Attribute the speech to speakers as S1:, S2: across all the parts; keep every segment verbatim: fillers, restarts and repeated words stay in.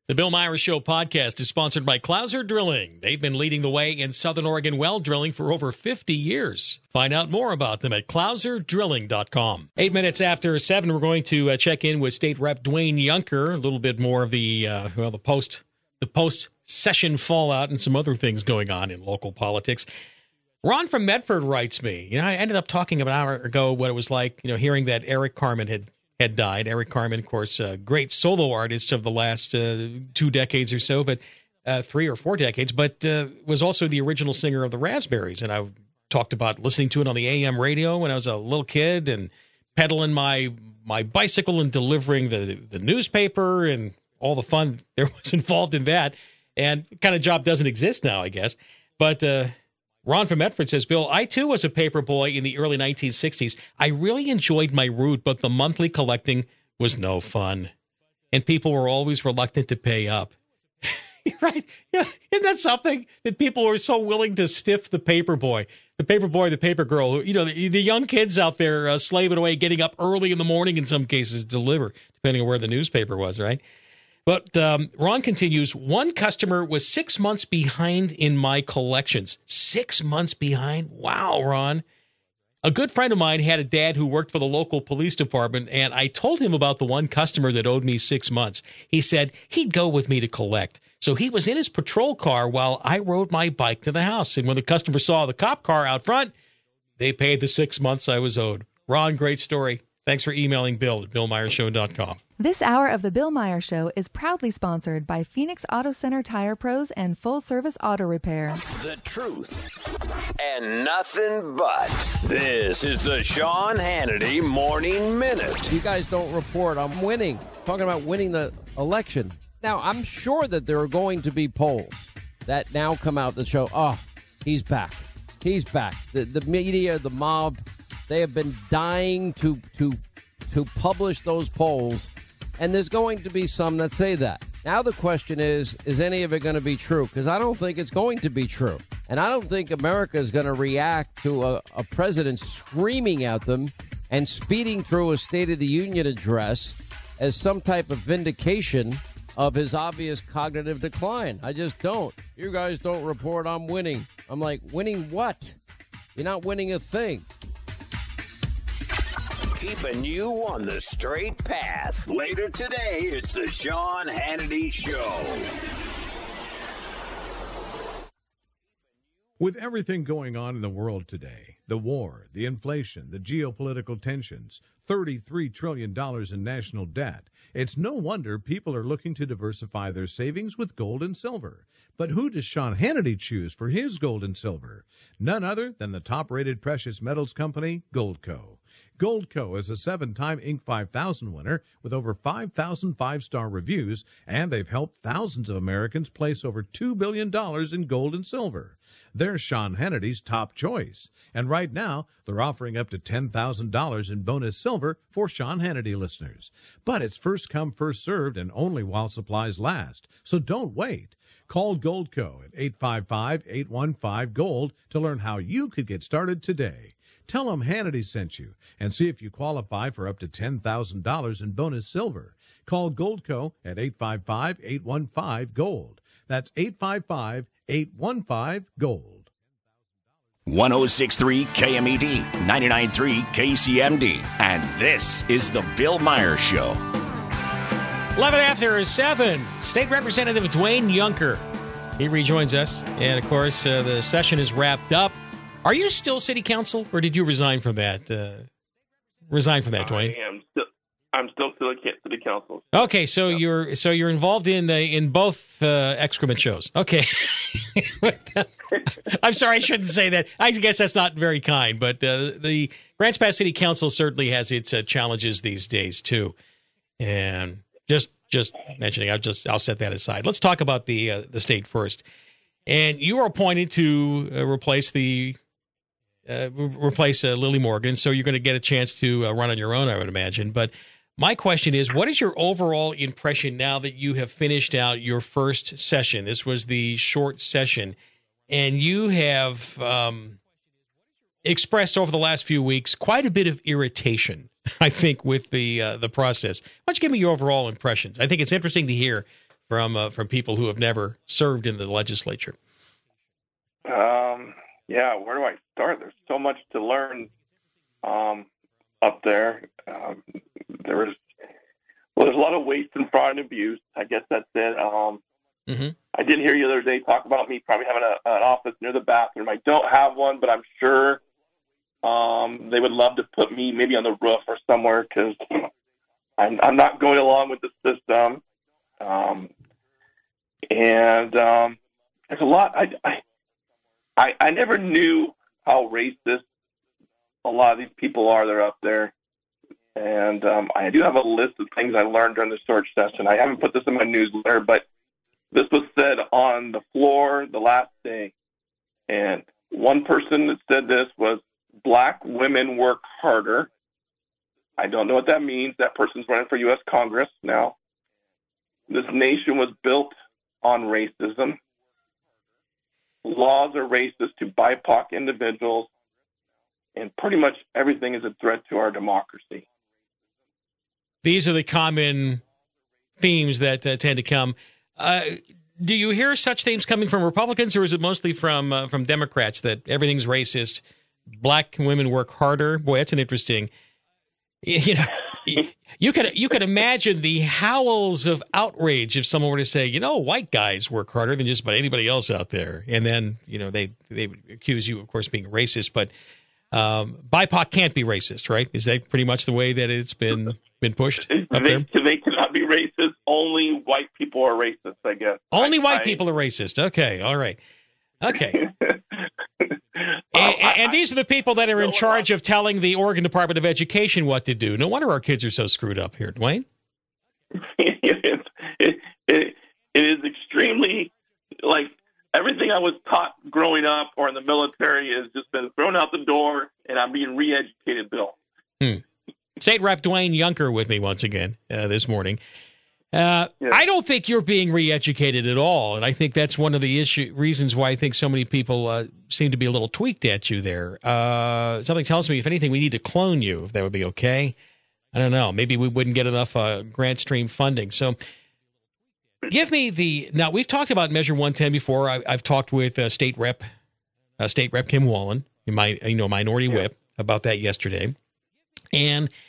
S1: The Bill Myers Show podcast is sponsored by Clouser Drilling. They've been leading the way in Southern Oregon well drilling for over fifty years. Find out more about them at clouser drilling dot com. Eight minutes after seven, we're going to uh, check in with State Rep Dwayne Yunker. A little bit more of the uh, well, the post the post session fallout and some other things going on in local politics. Ron from Medford writes me. You know, I ended up talking about an hour ago what it was like. You know, hearing that Eric Carmen had. had died. Eric Carmen, of course, a great solo artist of the last uh, two decades or so, but uh, three or four decades, but uh, was also the original singer of the Raspberries. And I talked about listening to it on the A M radio when I was a little kid and pedaling my my bicycle and delivering the, the newspaper and all the fun there was involved in that. And kind of job doesn't exist now, I guess. But uh, Ron from Medford says, Bill, I too was a paper boy in the early nineteen sixties. I really enjoyed my route, but the monthly collecting was no fun. And people were always reluctant to pay up. Right? Yeah. Isn't that something? That people were so willing to stiff the paper boy, the paper boy, the paper girl, you know, the, the young kids out there uh, slaving away, getting up early in the morning in some cases to deliver, depending on where the newspaper was, right? But um, Ron continues, one customer was six months behind in my collections. Six months behind? Wow, Ron. A good friend of mine had a dad who worked for the local police department, and I told him about the one customer that owed me six months. He said he'd go with me to collect. So he was in his patrol car while I rode my bike to the house. And when the customer saw the cop car out front, they paid the six months I was owed. Ron, great story. Thanks for emailing Bill at bill myers show dot com.
S2: This hour of the Bill Myers Show is proudly sponsored by Phoenix Auto Center Tire Pros and Full Service Auto Repair.
S3: The truth and nothing but. This is the Sean Hannity Morning Minute.
S4: You guys don't report on winning. Talking about winning the election. Now, I'm sure that there are going to be polls that now come out that show, oh, he's back. He's back. The, the media, the mob, they have been dying to to to publish those polls, and there's going to be some that say that. Now the question is, is any of it going to be true? Because I don't think it's going to be true. And I don't think America is going to react to a, a president screaming at them and speeding through a State of the Union address as some type of vindication of his obvious cognitive decline. I just don't. You guys don't report I'm winning. I'm like, winning what? You're not winning a thing.
S3: Keeping you on the straight path. Later today, it's the Sean Hannity Show.
S5: With everything going on in the world today, the war, the inflation, the geopolitical tensions, thirty-three trillion dollars in national debt, it's no wonder people are looking to diversify their savings with gold and silver. But who does Sean Hannity choose for his gold and silver? None other than the top-rated precious metals company, Goldco. Goldco is a seven-time Inc five thousand winner with over five thousand five-star reviews, and they've helped thousands of Americans place over two billion dollars in gold and silver. They're Sean Hannity's top choice, and right now they're offering up to ten thousand dollars in bonus silver for Sean Hannity listeners. But it's first come, first served, and only while supplies last, so don't wait. Call Goldco at eight five five, eight one five, GOLD to learn how you could get started today. Tell them Hannity sent you and see if you qualify for up to ten thousand dollars in bonus silver. Call Goldco at eight five five, eight one five, GOLD. That's eight five five, eight one five, GOLD.
S3: one oh six point three K M E D, ninety-nine point three K C M D, and this is the Bill Myers Show.
S1: eleven after seven, State Representative Dwayne Yunker. He rejoins us, and of course, uh, the session is wrapped up. Are you still city council, or did you resign from that? Uh, resign from that, Dwayne?
S6: I am still. I'm still city council.
S1: Okay, so yeah. you're so you're involved in uh, in both uh, excrement shows. Okay, I'm sorry, I shouldn't say that. I guess that's not very kind, but uh, the Grants Pass City Council certainly has its uh, challenges these days too. And just just mentioning, I'll just I'll set that aside. Let's talk about the uh, the state first. And you were appointed to uh, replace the. Uh, replace uh, Lily Morgan, so you're going to get a chance to uh, run on your own, I would imagine. But my question is, what is your overall impression now that you have finished out your first session? This was the short session, and you have um, expressed over the last few weeks quite a bit of irritation, I think, with the uh, the process. Why don't you give me your overall impressions? I think it's interesting to hear from uh, from people who have never served in the legislature?
S6: Um, yeah, where do I start? There's so much to learn um, up there. Um, there was, well, there's a lot of waste and fraud and abuse. I guess that's it. Um,
S1: Mm-hmm.
S6: I did hear you the other day talk about me probably having a, an office near the bathroom. I don't have one, but I'm sure um, they would love to put me maybe on the roof or somewhere because I'm, I'm not going along with the system. Um, and um, there's a lot. I, I, I, I never knew how racist a lot of these people are that are up there. And um, I do have a list of things I learned during the search session. I haven't put this in my newsletter, but this was said on the floor the last day. And one person that said this was, black women work harder. I don't know what that means. That person's running for U S Congress now. This nation was built on racism. Laws are racist to B I P O C individuals. And pretty much everything is a threat to our democracy.
S1: These are the common themes that uh, tend to come. Uh, do you hear such themes coming from Republicans, or is it mostly from uh, from Democrats that everything's racist? Black women work harder. Boy, that's an interesting. You know, you could you could imagine the howls of outrage if someone were to say, you know, white guys work harder than just about anybody else out there, and then you know they they would accuse you, of course, being racist. But um, B I P O C can't be racist, right? Is that pretty much the way that it's been been pushed up
S6: they,
S1: there?
S6: They cannot be racist. Only white people are racist, I guess.
S1: Only
S6: I,
S1: white
S6: I,
S1: people are racist. Okay, all right. Okay. and,
S6: I,
S1: and these are the people that are in
S6: no,
S1: charge of telling the Oregon Department of Education what to do. No wonder our kids are so screwed up here, Dwayne.
S6: it, it, it, it is extremely, like, everything I was taught growing up or in the military has just been thrown out the door, and I'm being re-educated, Bill.
S1: Hmm. State Rep Dwayne Yunker with me once again uh, this morning. Uh,
S6: yeah.
S1: I don't think you're being re-educated at all, and I think that's one of the issue reasons why I think so many people uh, seem to be a little tweaked at you there. Uh, something tells me, if anything, we need to clone you, if that would be okay. I don't know. Maybe we wouldn't get enough uh, grant stream funding. So give me the – now, we've talked about Measure one ten before. I, I've talked with uh, State Rep uh, State Rep Kim Wallen, my you know minority
S6: yeah.
S1: whip, about that yesterday. And –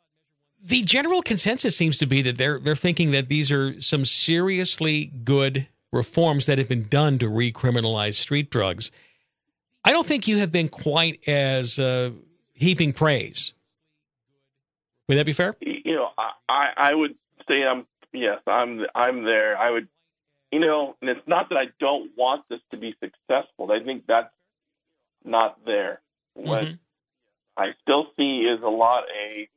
S1: the general consensus seems to be that they're they're thinking that these are some seriously good reforms that have been done to recriminalize street drugs. I don't think you have been quite as uh, heaping praise. Would that be fair?
S6: You know, I, I would say I'm yes, I'm I'm there. I would, you know, and it's not that I don't want this to be successful. I think that's not there. What
S1: Mm-hmm.
S6: I still see is a lot a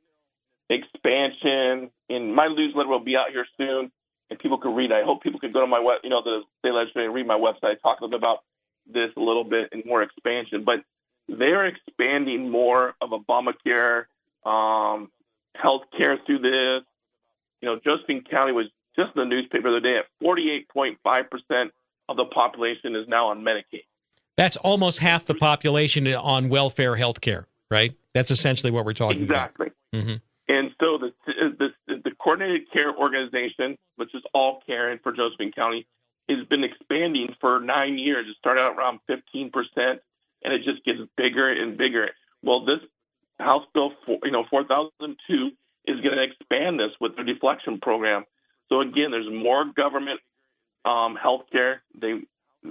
S6: expansion. In my newsletter will be out here soon, and people can read. I hope people could go to my web, you know, the state legislature and read my website. Talk a little bit about this a little bit and more expansion. But they're expanding more of Obamacare, um, health care through this. You know, Josephine County was just in the newspaper the other day at forty-eight point five percent of the population is now on Medicaid.
S1: That's almost half the population on welfare health care, right? That's essentially what we're talking
S6: exactly.
S1: about. Mm-hmm.
S6: And so the, the the Coordinated Care Organization, which is all care for Josephine County, has been expanding for nine years. It started out around fifteen percent, and it just gets bigger and bigger. Well, this House Bill, four, you know, four thousand two is going to expand this with their deflection program. So again, there's more government um, health care. They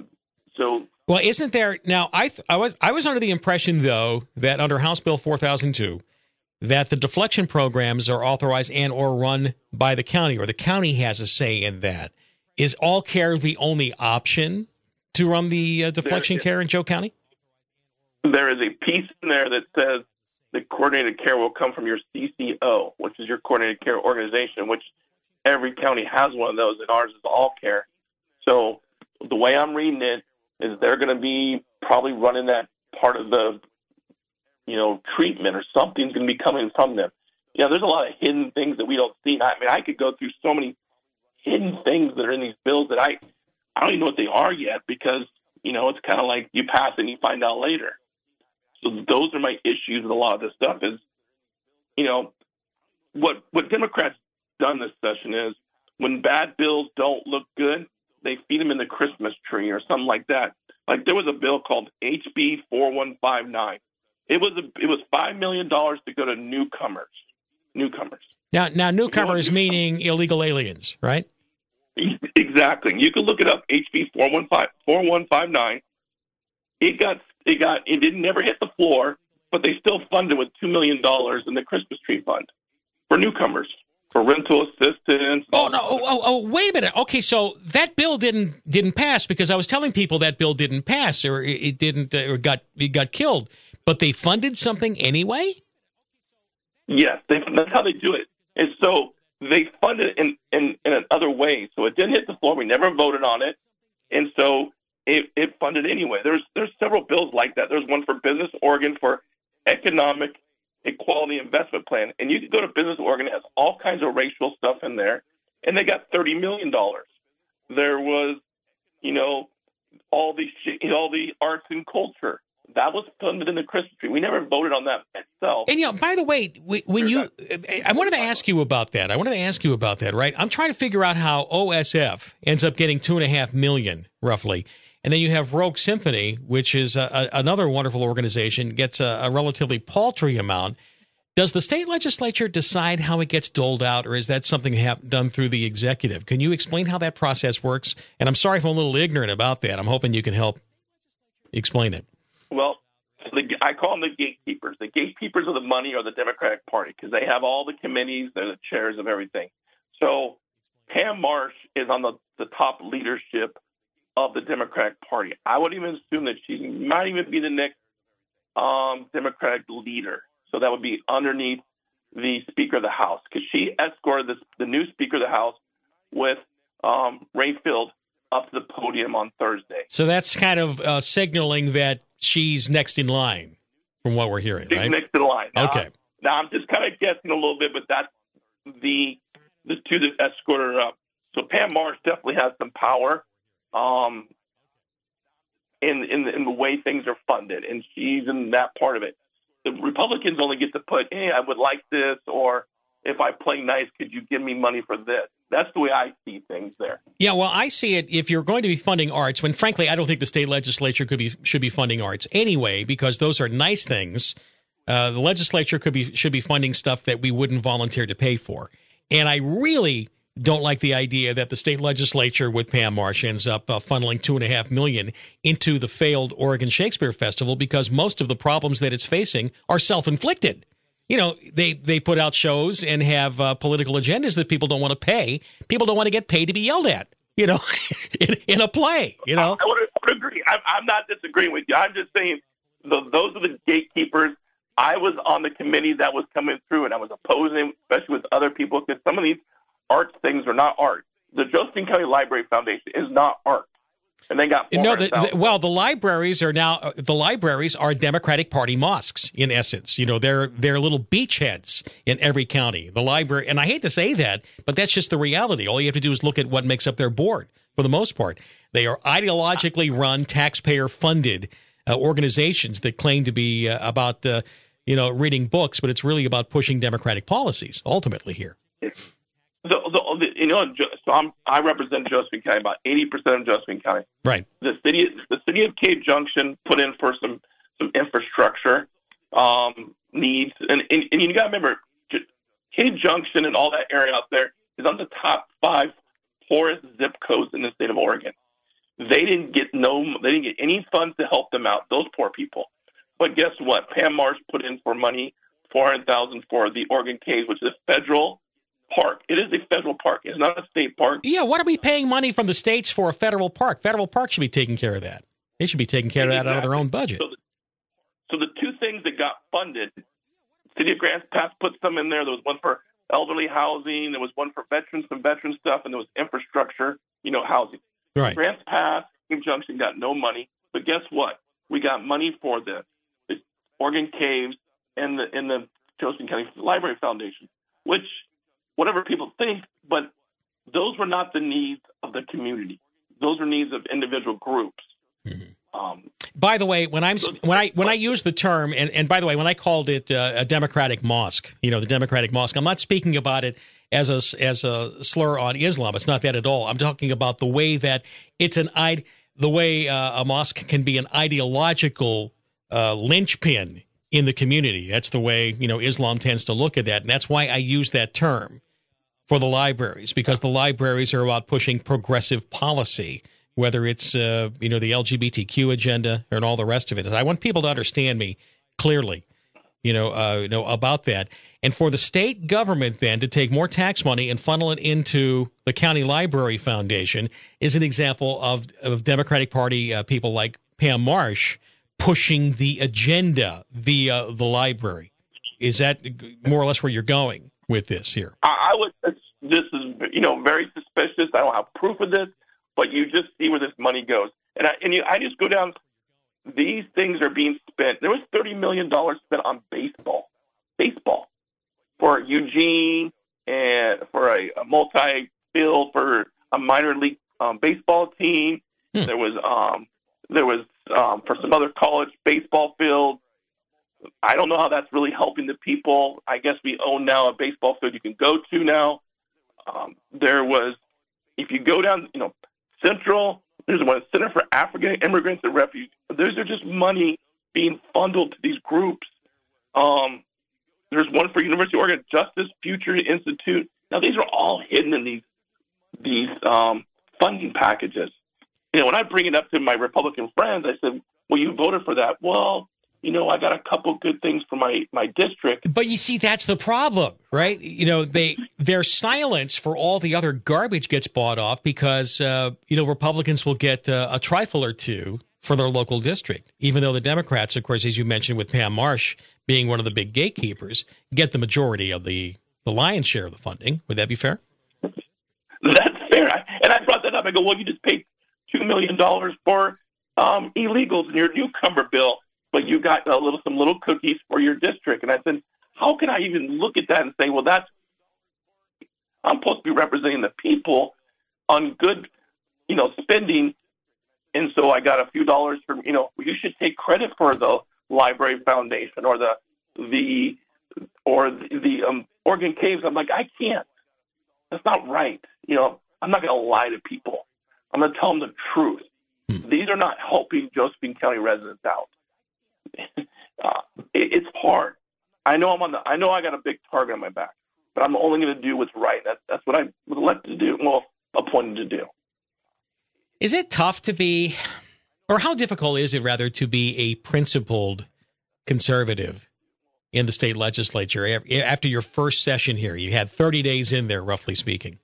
S6: so.
S1: Well, isn't there now? I th- I was I was under the impression though that under House Bill four thousand two. that the deflection programs are authorized and or run by the county, or the county has a say in that. Is all care the only option to run the uh, deflection
S6: there,
S1: care in Joe County?
S6: There is a piece in there that says the coordinated care will come from your C C O, which is your coordinated care organization, which every county has one of those, and ours is all care. So the way I'm reading it is they're going to be probably running that part of the you know, treatment or something's going to be coming from them. Yeah, there's a lot of hidden things that we don't see. I mean, I could go through so many hidden things that are in these bills that I, I don't even know what they are yet because, you know, it's kind of like you pass it and you find out later. So those are my issues with a lot of this stuff is, you know, what, what Democrats done this session is when bad bills don't look good, they feed them in the Christmas tree or something like that. Like there was a bill called H B four one five nine. It was a, it was five million dollars to go to newcomers. Newcomers.
S1: Now, now newcomers meaning illegal aliens, right?
S6: Exactly. You can look it up. H B four one five nine. It got it got it didn't never hit the floor, but they still funded with two million dollars in the Christmas tree fund for newcomers, for rental assistance.
S1: Oh no! Oh, oh, oh, wait a minute. Okay, so that bill didn't didn't pass because I was telling people that bill didn't pass or it, it didn't uh, or got it got killed, but they funded something anyway.
S6: Yes, they, that's how they do it. And so they funded it in, in, in other ways. So it didn't hit the floor. We never voted on it. And so it, it funded anyway. There's there's several bills like that. There's one for Business Oregon for Economic Equality Investment Plan. And you can go to Business Oregon. It has all kinds of racial stuff in there. And they got thirty million dollars. There was, you know, all the, all the arts and culture. That was funded in the Christmas tree. We never voted on that itself.
S1: And, you know, by the way, when you, I wanted to ask you about that. I wanted to ask you about that, right? I'm trying to figure out how O S F ends up getting two and a half million, roughly. And then you have Rogue Symphony, which is a, a, another wonderful organization, gets a, a relatively paltry amount. Does the state legislature decide how it gets doled out, or is that something have, done through the executive? Can you explain how that process works? And I'm sorry if I'm a little ignorant about that. I'm hoping you can help explain it.
S6: Well, the, I call them the gatekeepers. The gatekeepers of the money are the Democratic Party because they have all the committees. They're the chairs of everything. So Pam Marsh is on the, the top leadership of the Democratic Party. I would even assume that she might even be the next um, Democratic leader. So that would be underneath the Speaker of the House because she escorted this, the new Speaker of the House with um, Ray Field up to the podium on Thursday.
S1: So that's kind of uh, signaling that she's next in line, from what we're hearing,
S6: she's
S1: right?
S6: next in line. Now,
S1: okay.
S6: Now, I'm just kind of guessing a little bit, but that's the the two that escorted her up. So Pam Marsh definitely has some power um, in, in, in the way things are funded, and she's in that part of it. The Republicans only get to put, hey, I would like this, or if I play nice, could you give me money for this? That's the way I see things there.
S1: Yeah, well, I see it if you're going to be funding arts, when frankly, I don't think the state legislature could be should be funding arts anyway, because those are nice things. Uh, the legislature could be should be funding stuff that we wouldn't volunteer to pay for. And I really don't like the idea that the state legislature with Pam Marsh ends up uh, funneling two and a half million into the failed Oregon Shakespeare Festival, because most of the problems that it's facing are self-inflicted. You know, they, they put out shows and have uh, political agendas that people don't want to pay. People don't want to get paid to be yelled at, you know, in, in a play, you know.
S6: I would, I would agree. I'm, I'm not disagreeing with you. I'm just saying the, those are the gatekeepers. I was on the committee that was coming through, and I was opposing, especially with other people, because some of these arts things are not art. The Josephine County Library Foundation is not art. And they got
S1: no. The, the, well, the libraries are now the libraries are Democratic Party mosques in essence. You know, they're they're little beachheads in every county. The library, and I hate to say that, but that's just the reality. All you have to do is look at what makes up their board. For the most part, they are ideologically run, taxpayer-funded uh, organizations that claim to be uh, about uh, you know reading books, but it's really about pushing Democratic policies. Ultimately, here.
S6: The, the, the, you know, so I'm, I represent Josephine County, about eighty percent of Josephine County.
S1: Right.
S6: The city, the city of Cave Junction put in for some, some infrastructure um, needs, and, and, and you got to remember, Cave Junction and all that area out there is on the top five poorest zip codes in the state of Oregon. They didn't get no, they didn't get any funds to help them out. Those poor people. But guess what? Pam Marsh put in for money, four hundred thousand for the Oregon Caves, which is a federal park. It is a federal park. It's not a state park.
S1: Yeah, what are we paying money from the states for a federal park? Federal park should be taking care of that. They should be taking care exactly. of that out of their own budget.
S6: So the, so the two things that got funded, City of Grants Pass put some in there. There was one for elderly housing. There was one for veterans, some veteran stuff, and there was infrastructure, you know, housing.
S1: Right.
S6: Grants Pass, Cave Junction got no money. But guess what? We got money for the, the Oregon Caves and the, and the Josephine County Library Foundation, which whatever people think, but those were not the needs of the community. Those were needs of individual groups. Mm-hmm. Um,
S1: by the way, when I'm when I when I use the term, and, and by the way, when I called it uh, a Democratic mosque, you know, the Democratic mosque, I'm not speaking about it as a as a slur on Islam. It's not that at all. I'm talking about the way that it's an id the way uh, a mosque can be an ideological uh, linchpin in the community. That's the way, you know, Islam tends to look at that, and that's why I use that term for the libraries, because the libraries are about pushing progressive policy, whether it's uh, you know, the L G B T Q agenda and all the rest of it. I want people to understand me clearly, you know, uh, you know about that. And for the state government then to take more tax money and funnel it into the County Library Foundation is an example of, of Democratic Party uh, people like Pam Marsh pushing the agenda via the library. Is that more or less where you're going with this here?
S6: I, I would. This is, you know, very suspicious. I don't have proof of this, but you just see where this money goes. And I, and you, I just go down. These things are being spent. There was thirty million dollars spent on baseball. Baseball. For Eugene and for a, a multi-field for a minor league um, baseball team. Hmm. There was um, there was um, for some other college baseball field. I don't know how that's really helping the people. I guess we own now a baseball field you can go to now. Um, there was, if you go down, you know, Central, there's one Center for African Immigrants and Refugees. Those are just money being funneled to these groups. Um, There's one for University of Oregon Justice Future Institute. Now, these are all hidden in these these um, funding packages. You know, when I bring it up to my Republican friends, I said, well, you voted for that. Well, you know, I got a couple good things for my, my district.
S1: But you see, that's the problem, right? You know, they their silence for all the other garbage gets bought off because, uh, you know, Republicans will get uh, a trifle or two for their local district, even though the Democrats, of course, as you mentioned with Pam Marsh, being one of the big gatekeepers, get the majority of the, the lion's share of the funding. Would that be fair?
S6: That's fair. I, and I brought that up. I go, well, you just paid two million dollars for um, illegals in your newcomer bill, but you got a little some little cookies for your district. And I said, how can I even look at that and say, well, that's I'm supposed to be representing the people on good, you know, spending. And so I got a few dollars from, you know, you should take credit for the Library Foundation or the the or the, the um, Oregon Caves. I'm like, I can't. That's not right. You know, I'm not going to lie to people. I'm going to tell them the truth. Hmm. These are not helping Josephine County residents out. uh, it, it's hard. I know I'm on the. I know I got a big target on my back, but I'm only going to do what's right. That's that's what I was elected to do. Well, appointed to do.
S1: Is it tough to be, or how difficult is it, rather, to be a principled conservative in the state legislature after your first session here? You had thirty days in there, roughly speaking.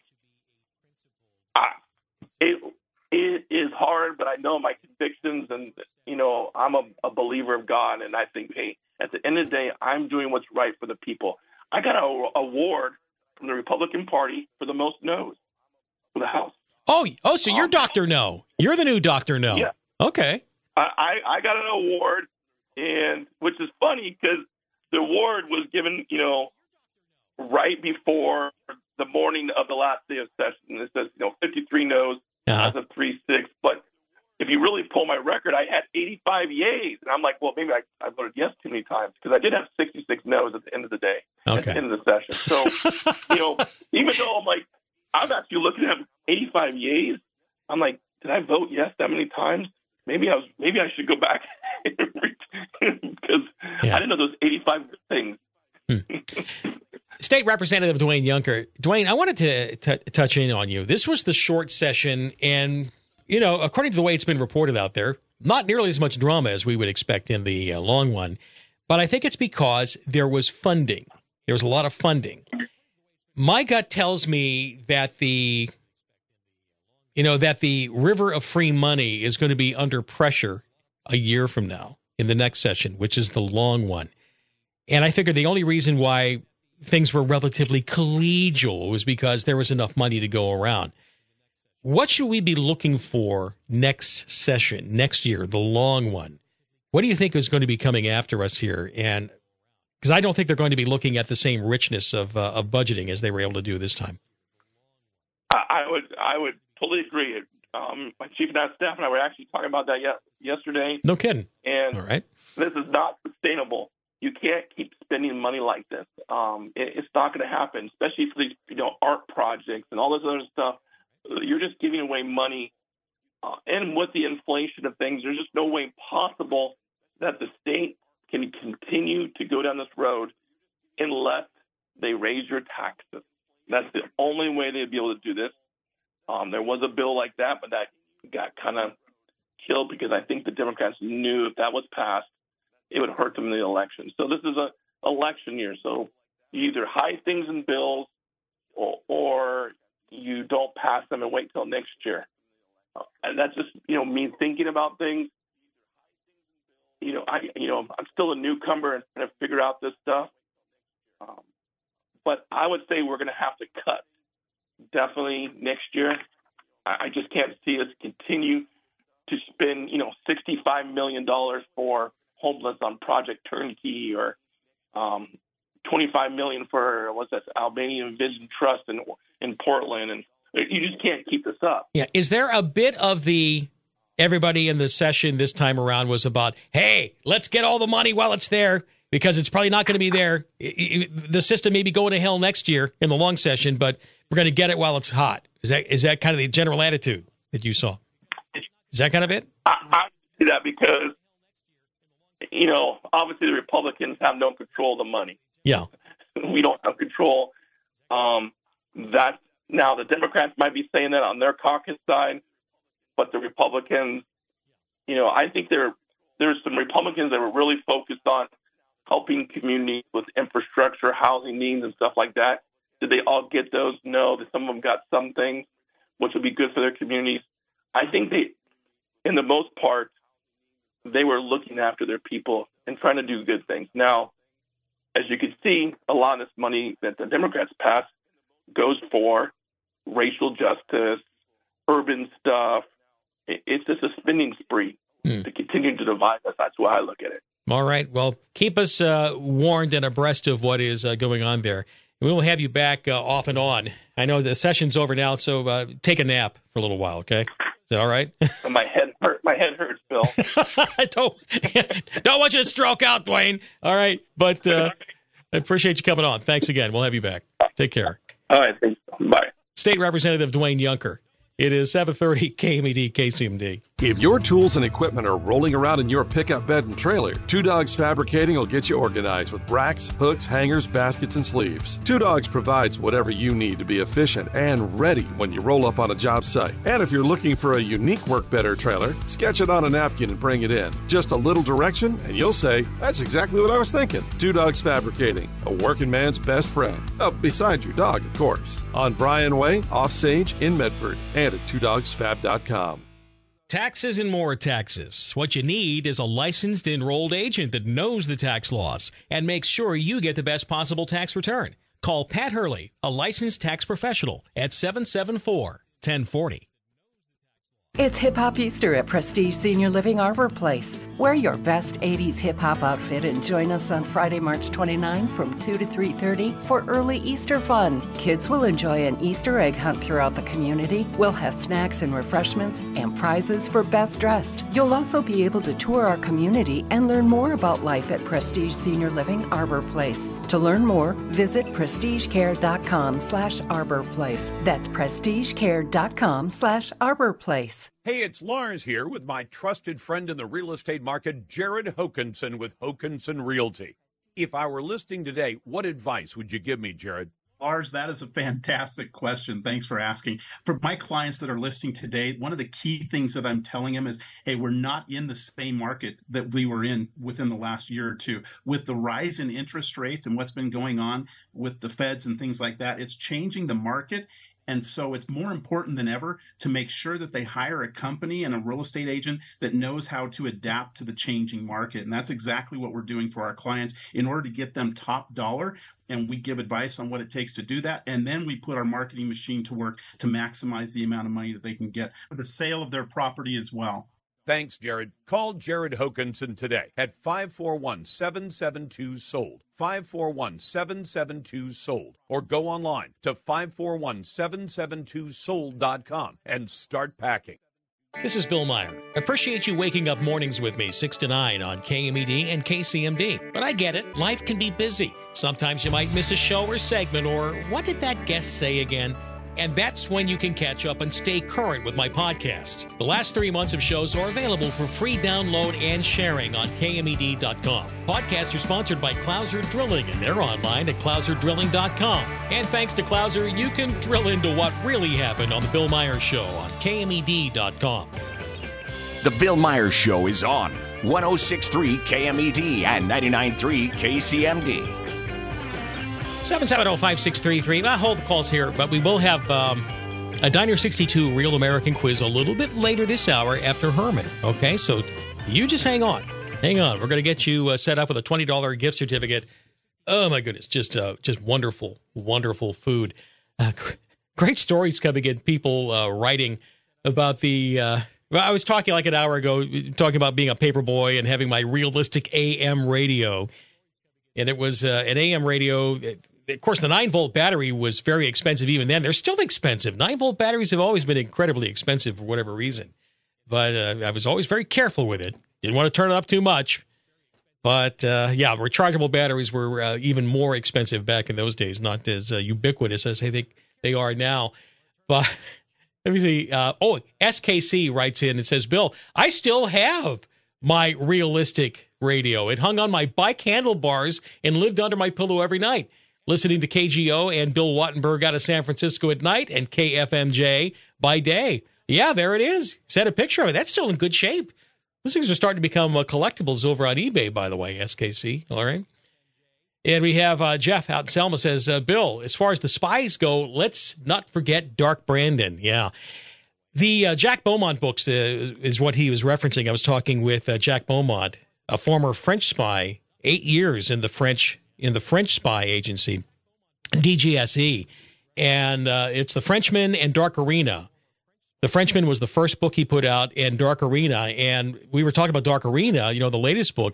S6: Uh, it it is hard, but I know my convictions, and you know I'm a, a believer of God, and I think, hey, at the end of the day, I'm doing what's right for the people. I got an award from the Republican Party for the most no's for the House.
S1: Oh, oh, so you're um, Doctor No. You're the new Doctor No.
S6: Yeah.
S1: Okay.
S6: I, I, I got an award, and which is funny because the award was given, you know, right before the morning of the last day of session. It says, you know, fifty-three no's
S1: uh-huh.
S6: as of three six. But if you really pull my record, I had eighty-five yays. And I'm like, well, maybe I, I voted yes too many times because I did have sixty-six no's at the end of the day,
S1: okay.
S6: at the end of the session. So, you know, even though I'm like, I'm actually looking at eighty-five yays. I'm like, did I vote yes that many times? Maybe I was. Maybe I should go back because yeah. I didn't know those eighty-five things.
S1: Hmm. State Representative Dwayne Junker. Dwayne, I wanted to t- touch in on you. This was the short session, and you know, according to the way it's been reported out there, not nearly as much drama as we would expect in the uh, long one. But I think it's because there was funding. There was a lot of funding. My gut tells me that the, you know, that the river of free money is going to be under pressure a year from now in the next session, which is the long one. And I figured the only reason why things were relatively collegial was because there was enough money to go around. What should we be looking for next session, next year, the long one? What do you think is going to be coming after us here? And because I don't think they're going to be looking at the same richness of uh, of budgeting as they were able to do this time.
S6: I would I would totally agree. Um, my chief of staff and I were actually talking about that ye- yesterday.
S1: No kidding.
S6: And
S1: all right,
S6: this is not sustainable. you can't keep spending money like this. Um, it, it's not going to happen, especially for these, you know, art projects and all this other stuff. You're just giving away money. Uh, and with the inflation of things, there's just no way possible that the state can continue to go down this road unless they raise your taxes. That's the only way they'd be able to do this. Um, there was a bill like that, but that got kind of killed because I think the Democrats knew if that was passed, it would hurt them in the election. So this is a election year. So you either hide things in bills or, or you don't pass them and wait till next year. Uh, and that's just, you know, me thinking about things. You know, I, you know, I'm still a newcomer and trying to figure out this stuff. Um, but I would say we're going to have to cut definitely next year. I, I just can't see us continue to spend, you know, sixty-five million dollars for homeless on Project Turnkey or um, twenty-five million dollars for, what's that, Albanian Vision Trust in, in Portland. And you just can't keep this up.
S1: Yeah. Is there a bit of the everybody in the session this time around was about, hey, let's get all the money while it's there because it's probably not going to be there. It, it, the system may be going to hell next year in the long session, but we're going to get it while it's hot. Is that is that kind of the general attitude that you saw? Is that kind of it?
S6: I, I see that because, you know, obviously the Republicans have no control of the money.
S1: Yeah.
S6: We don't have control. Um, that's now the Democrats might be saying that on their caucus side, but the Republicans, you know, I think there there's some Republicans that were really focused on helping communities with infrastructure, housing needs, and stuff like that. Did they all get those? No. Some of them got some things, which would be good for their communities. I think they, in the most part, they were looking after their people and trying to do good things. Now, as you can see, a lot of this money that the Democrats pass goes for racial justice, urban stuff. It's just a spending spree hmm. to continue to divide us. That's why I look at it.
S1: All right. Well, keep us uh, warned and abreast of what is uh, going on there. We will have you back uh, off and on. I know the session's over now, so uh, take a nap for a little while, okay? Is that all right?
S6: My head hurt. My head hurts, Bill.
S1: I don't, don't want you to stroke out, Dwayne. All right. But uh, I appreciate you coming on. Thanks again. We'll have you back. Take care.
S6: All right. Thanks. Bye.
S1: State Representative Dwayne Yunker. It is seven thirty K M E D, K C M D.
S7: If your tools and equipment are rolling around in your pickup bed and trailer, Two Dogs Fabricating will get you organized with racks, hooks, hangers, baskets, and sleeves. Two Dogs provides whatever you need to be efficient and ready when you roll up on a job site. And if you're looking for a unique work bed or trailer, sketch it on a napkin and bring it in. Just a little direction and you'll say, that's exactly what I was thinking. Two Dogs Fabricating, a working man's best friend. Oh, besides your dog, of course. On Bryan Way, off Sage in Medford, and at two dogs fab dot com.
S1: Taxes and more taxes. What you need is a licensed enrolled agent that knows the tax laws and makes sure you get the best possible tax return. Call Pat Hurley, a licensed tax professional, at seven seven four, one oh four oh.
S8: It's Hip Hop Easter at Prestige Senior Living Arbor Place. Wear your best eighties hip hop outfit and join us on Friday, March twenty-ninth from two to three thirty for early Easter fun. Kids will enjoy an Easter egg hunt throughout the community. We'll have snacks and refreshments and prizes for best dressed. You'll also be able to tour our community and learn more about life at Prestige Senior Living Arbor Place. To learn more, visit prestigecare.com slash Arbor Place. That's prestigecare.com slash Arbor Place.
S9: Hey, it's Lars here with my trusted friend in the real estate market, Jared Hokanson with Hokanson Realty. If I were listing today, what advice would you give me, Jared?
S10: Lars, that is a fantastic question. Thanks for asking. For my clients that are listing today, one of the key things that I'm telling them is, hey, we're not in the same market that we were in within the last year or two. With the rise in interest rates and what's been going on with the feds and things like that, it's changing the market. And so it's more important than ever to make sure that they hire a company and a real estate agent that knows how to adapt to the changing market. And that's exactly what we're doing for our clients in order to get them top dollar. And we give advice on what it takes to do that. And then we put our marketing machine to work to maximize the amount of money that they can get for the sale of their property as well.
S9: Thanks, Jared. Call Jared Hokanson today at five four one, seven seven two, sold, five four one, seven seven two, sold, or go online to five four one, seven seven two, sold dot com and start packing.
S1: This is Bill Meyer. Appreciate you waking up mornings with me, six to nine on K M E D and K C M D. But I get it. Life can be busy. Sometimes you might miss a show or segment or what did that guest say again? And that's when you can catch up and stay current with my podcast. The last three months of shows are available for free download and sharing on K M E D dot com. Podcasts are sponsored by Clouser Drilling, and they're online at Clouser Drilling dot com. And thanks to Clouser, you can drill into what really happened on The Bill Meyer Show on K M E D dot com.
S3: The Bill Meyer Show is on one oh six point three K M E D and ninety-nine point three K C M D.
S1: seven seven zero, five six three three. I'll hold the calls here, but we will have um, a Diner sixty-two Real American quiz a little bit later this hour after Herman. Okay, so you just hang on. Hang on. We're going to get you uh, set up with a twenty dollars gift certificate. Oh, my goodness. Just uh, just wonderful, wonderful food. Uh, great stories coming in. People uh, writing about the... Uh, well, I was talking like an hour ago, talking about being a paper boy and having my realistic A M radio. And it was uh, an A M radio. Of course, the nine-volt battery was very expensive even then. They're still expensive. nine-volt batteries have always been incredibly expensive for whatever reason. But uh, I was always very careful with it. Didn't want to turn it up too much. But, uh, yeah, rechargeable batteries were uh, even more expensive back in those days, not as uh, ubiquitous as I think they are now. But let me see. Uh, oh, S K C writes in and says, Bill, I still have my realistic radio. It hung on my bike handlebars and lived under my pillow every night, listening to K G O and Bill Wattenberg out of San Francisco at night and K F M J by day. Yeah, there it is. Sent a picture of it. That's still in good shape. Those things are starting to become uh, collectibles over on eBay, by the way, S K C. All right. And we have uh, Jeff out in Selma says, uh, Bill, as far as the spies go, let's not forget Dark Brandon. Yeah. The uh, Jack Beaumont books uh, is what he was referencing. I was talking with uh, Jack Beaumont, a former French spy, eight years in the French in the French spy agency, D G S E. And uh, it's The Frenchman and Dark Arena. The Frenchman was the first book he put out, and Dark Arena. And we were talking about Dark Arena, you know, the latest book.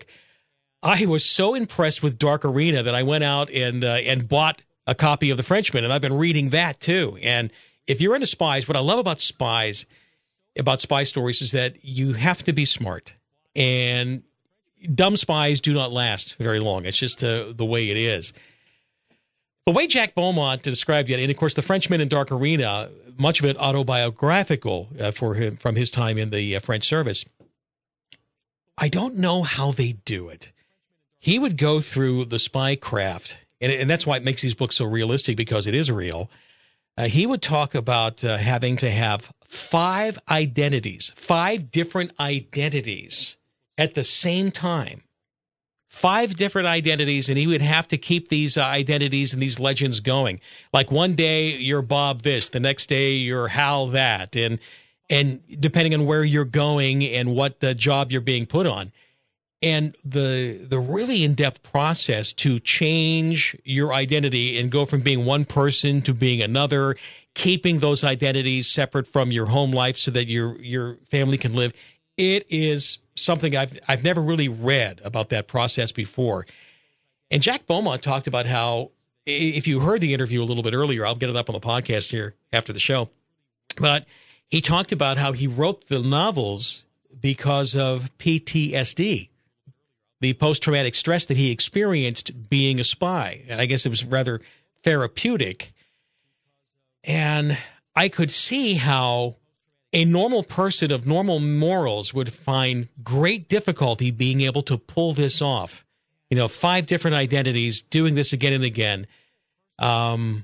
S1: I was so impressed with Dark Arena that I went out and uh, and bought a copy of The Frenchman, and I've been reading that too. And if you're into spies, what I love about spies, about spy stories, is that you have to be smart. And dumb spies do not last very long. It's just uh, the way it is. The way Jack Beaumont described it, and of course The Frenchman and Dark Arena, much of it autobiographical uh, for him from his time in the uh, French service. I don't know how they do it. He would go through the spy craft, and, and that's why it makes these books so realistic, because it is real. Uh, he would talk about uh, having to have five identities, five different identities at the same time. Five different identities, and he would have to keep these uh, identities and these legends going. Like one day you're Bob this, the next day you're Hal that, and and depending on where you're going and what the job you're being put on. And the the really in-depth process to change your identity and go from being one person to being another, keeping those identities separate from your home life so that your your family can live. It is something I've I've never really read about that process before. And Jack Beaumont talked about how, if you heard the interview a little bit earlier, I'll get it up on the podcast here after the show, but he talked about how he wrote the novels because of P T S D, the post-traumatic stress that he experienced being a spy. And I guess it was rather therapeutic. And I could see how a normal person of normal morals would find great difficulty being able to pull this off. You know, five different identities, doing this again and again, um,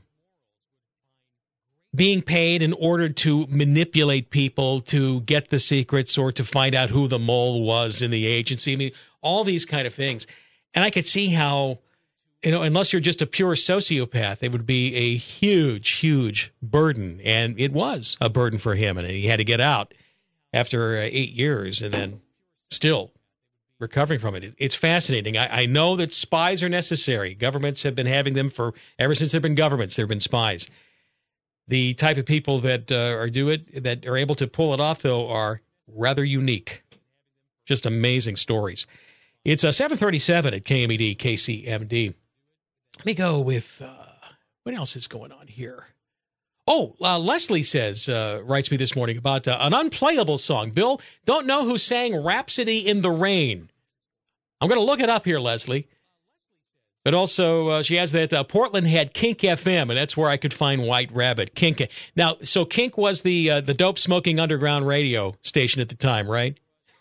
S1: being paid in order to manipulate people to get the secrets or to find out who the mole was in the agency. I mean, all these kind of things. And I could see how, you know, unless you're just a pure sociopath, it would be a huge, huge burden. And it was a burden for him. And he had to get out after uh, eight years and then still recovering from it. It's fascinating. I, I know that spies are necessary. Governments have been having them for ever since there have been governments. There have been spies. The type of people that uh, are do it, that are able to pull it off, though, are rather unique. Just amazing stories. It's uh, seven thirty-seven at K M E D, K C M D. Let me go with, uh, what else is going on here? Oh, uh, Leslie says, uh, writes me this morning about uh, an unplayable song. Bill, don't know who sang Rhapsody in the Rain. I'm going to look it up here, Leslie. But also, uh, she adds that uh, Portland had Kink F M, and that's where I could find White Rabbit. Kink. Now, so Kink was the uh, the dope-smoking underground radio station at the time, right?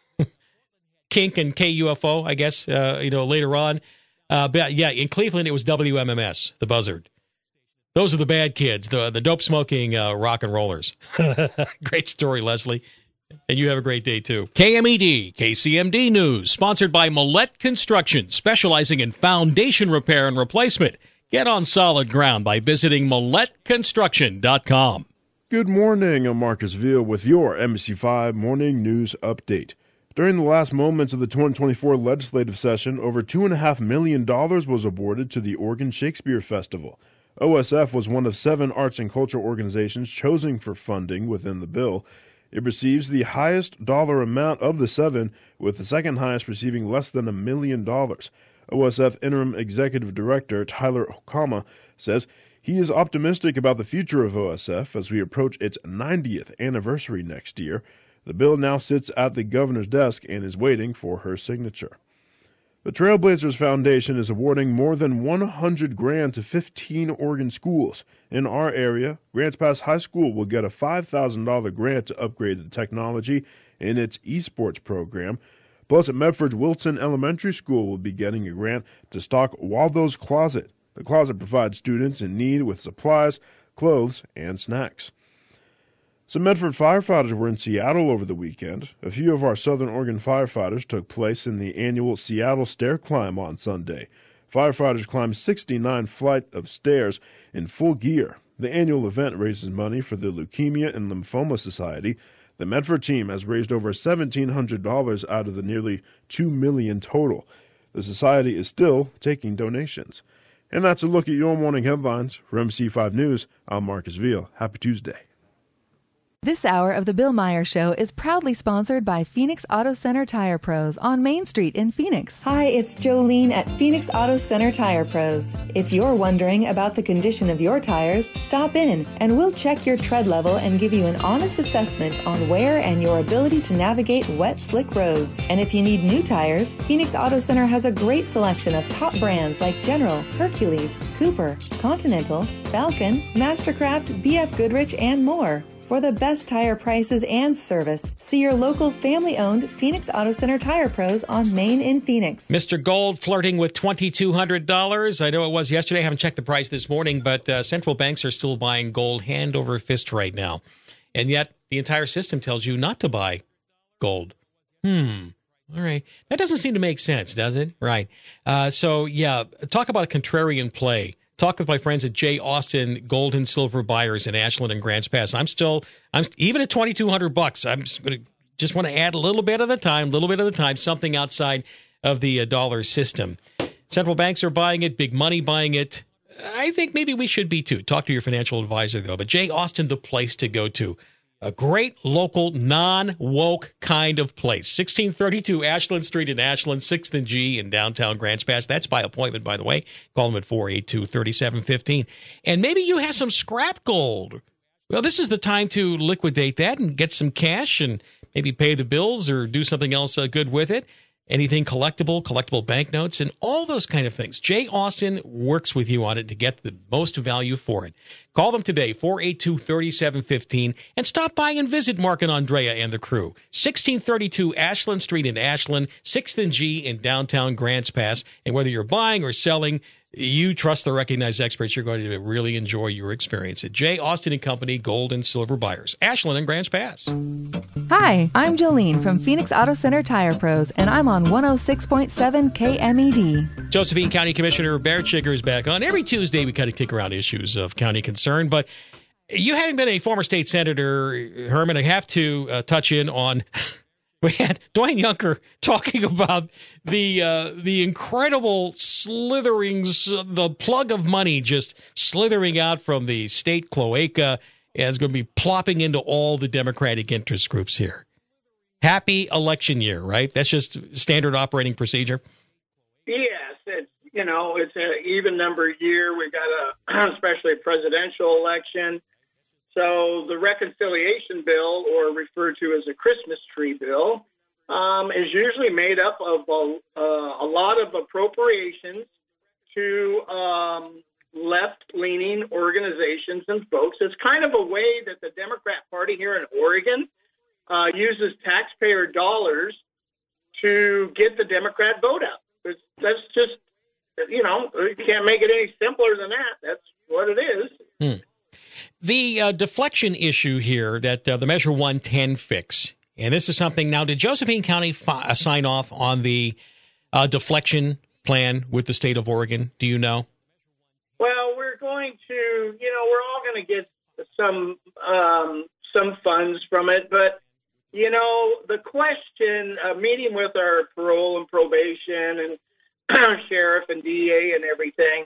S1: Kink and K U F O, I guess, uh, you know, later on. Uh, but yeah, in Cleveland, it was W M M S, the Buzzard. Those are the bad kids, the the dope-smoking uh, rock and rollers. Great story, Leslie. And you have a great day, too. K M E D, K C M D News, sponsored by Millette Construction, specializing in foundation repair and replacement. Get on solid ground by visiting millette construction dot com.
S11: Good morning. I'm Marcus Veal with your M B C five Morning News Update. During the last moments of the twenty twenty-four legislative session, over two point five million dollars was awarded to the Oregon Shakespeare Festival. O S F was one of seven arts and culture organizations chosen for funding within the bill. It receives the highest dollar amount of the seven, with the second highest receiving less than a million dollars. O S F Interim Executive Director Tyler Hokama says he is optimistic about the future of O S F as we approach its ninetieth anniversary next year. The bill now sits at the governor's desk and is waiting for her signature. The Trailblazers Foundation is awarding more than one hundred grand to fifteen Oregon schools. In our area, Grants Pass High School will get a five thousand dollars grant to upgrade the technology in its esports program. Plus, at Medford's Wilson Elementary School will be getting a grant to stock Waldo's Closet. The closet provides students in need with supplies, clothes, and snacks. Some Medford firefighters were in Seattle over the weekend. A few of our Southern Oregon firefighters took place in the annual Seattle Stair Climb on Sunday. Firefighters climbed sixty-nine flights of stairs in full gear. The annual event raises money for the Leukemia and Lymphoma Society. The Medford team has raised over seventeen hundred dollars out of the nearly two million dollars total. The society is still taking donations. And that's a look at your morning headlines. For M C five News, I'm Marcus Veal. Happy Tuesday.
S2: This hour of the Bill Meyer Show is proudly sponsored by Phoenix Auto Center Tire Pros on Main Street in Phoenix. Hi, it's Jolene at Phoenix Auto Center Tire Pros. If you're wondering about the condition of your tires, stop in and we'll check your tread level and give you an honest assessment on wear and your ability to navigate wet, slick roads. And if you need new tires, Phoenix Auto Center has a great selection of top brands like General, Hercules, Cooper, Continental, Falcon, Mastercraft, B F Goodrich, and more. For the best tire prices and service, see your local family-owned Phoenix Auto Center Tire Pros on Main in Phoenix.
S1: Mister Gold flirting with two thousand two hundred dollars. I know it was yesterday. I haven't checked the price this morning, but uh, central banks are still buying gold hand over fist right now. And yet the entire system tells you not to buy gold. Hmm. All right. That doesn't seem to make sense, does it? Right. Uh, so, yeah, talk about a contrarian play. Talk with my friends at J. Austin Gold and Silver Buyers in Ashland and Grants Pass. I'm still, I'm even at twenty-two hundred bucks. I'm just, gonna, just want to add a little bit of the time, a little bit of the time, something outside of the uh, dollar system. Central banks are buying it, big money buying it. I think maybe we should be too. Talk to your financial advisor, though. But J. Austin, the place to go to. A great local, non-woke kind of place. sixteen thirty-two Ashland Street in Ashland, sixth and G in downtown Grants Pass. That's by appointment, by the way. Call them at four eight two, three seven one five. And maybe you have some scrap gold. Well, this is the time to liquidate that and get some cash and maybe pay the bills or do something else uh, good with it. Anything collectible, collectible banknotes, and all those kind of things. Jay Austin works with you on it to get the most value for it. Call them today, four eight two, three seven one five, and stop by and visit Mark and Andrea and the crew. sixteen thirty-two Ashland Street in Ashland, sixth and G in downtown Grants Pass. And whether you're buying or selling, you trust the recognized experts. You're going to really enjoy your experience at J. Austin and Company, Gold and Silver Buyers, Ashland and Grants Pass.
S2: Hi, I'm Jolene from Phoenix Auto Center Tire Pros, and I'm on one oh six point seven K M E D.
S1: Josephine County Commissioner Barrett Chigger is back on. Every Tuesday, we kind of kick around issues of county concern, but you having been a former state senator, Herman, I have to uh, touch in on... We had Dwayne Yunker talking about the uh, the incredible slitherings, the plug of money just slithering out from the state cloaca, and is going to be plopping into all the Democratic interest groups here. Happy election year, right? That's just standard operating procedure.
S12: Yes, it's you know it's an even number year. We've got a especially a presidential election. So the reconciliation bill, or referred to as a Christmas tree bill, um, is usually made up of a, uh, a lot of appropriations to um, left-leaning organizations and folks. It's kind of a way that the Democrat Party here in Oregon uh, uses taxpayer dollars to get the Democrat vote out. It's, that's just, you know, you can't make it any simpler than that. That's what it is.
S1: Hmm. The uh, deflection issue here that uh, the Measure one ten fix, and this is something now, did Josephine County fi- sign off on the uh, deflection plan with the state of Oregon? Do you know?
S12: Well, we're going to, you know, we're all going to get some um, some funds from it. But, you know, the question, uh, meeting with our parole and probation and sheriff and D A and everything,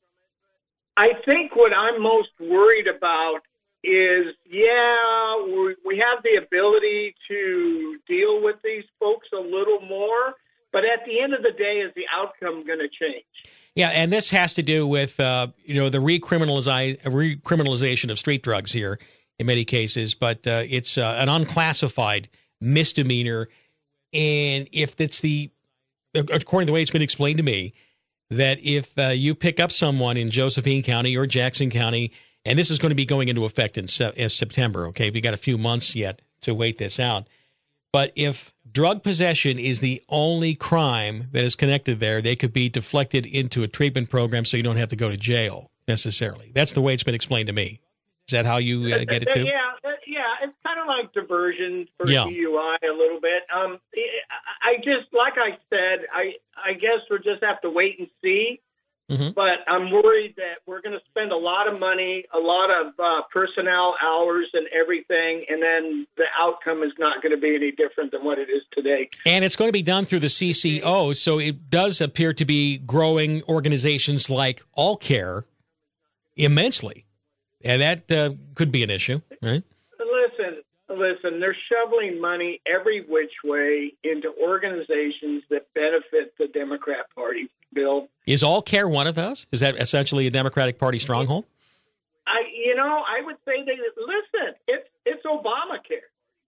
S12: I think what I'm most worried about is, yeah, we, we have the ability to deal with these folks a little more, but at the end of the day, is the outcome going to change?
S1: Yeah, and this has to do with, uh, you know, the recriminalize, recriminalization of street drugs here in many cases, but uh, it's uh, an unclassified misdemeanor. And if it's the, according to the way it's been explained to me, that if uh, you pick up someone in Josephine County or Jackson County, and this is going to be going into effect in, se- in September, okay? We got a few months yet to wait this out. But if drug possession is the only crime that is connected there, they could be deflected into a treatment program so you don't have to go to jail necessarily. That's the way it's been explained to me. Is that how you uh, get it too?
S12: Yeah, yeah. It's kind of like diversion for
S1: yeah.
S12: D U I a little bit. Um, I just, like I said, I I guess we'll just have to wait and see. Mm-hmm. But I'm worried that we're going to spend a lot of money, a lot of uh, personnel hours and everything, and then the outcome is not going to be any different than what it is today.
S1: And it's going to be done through the C C O, so it does appear to be growing organizations like All Care immensely. And that uh, could be an issue, right?
S12: Listen, listen, they're shoveling money every which way into organizations that benefit the Democrat Party, Bill.
S1: Is All Care one of those? Is that essentially a Democratic Party stronghold?
S12: I, you know, I would say they listen. It's it's Obamacare.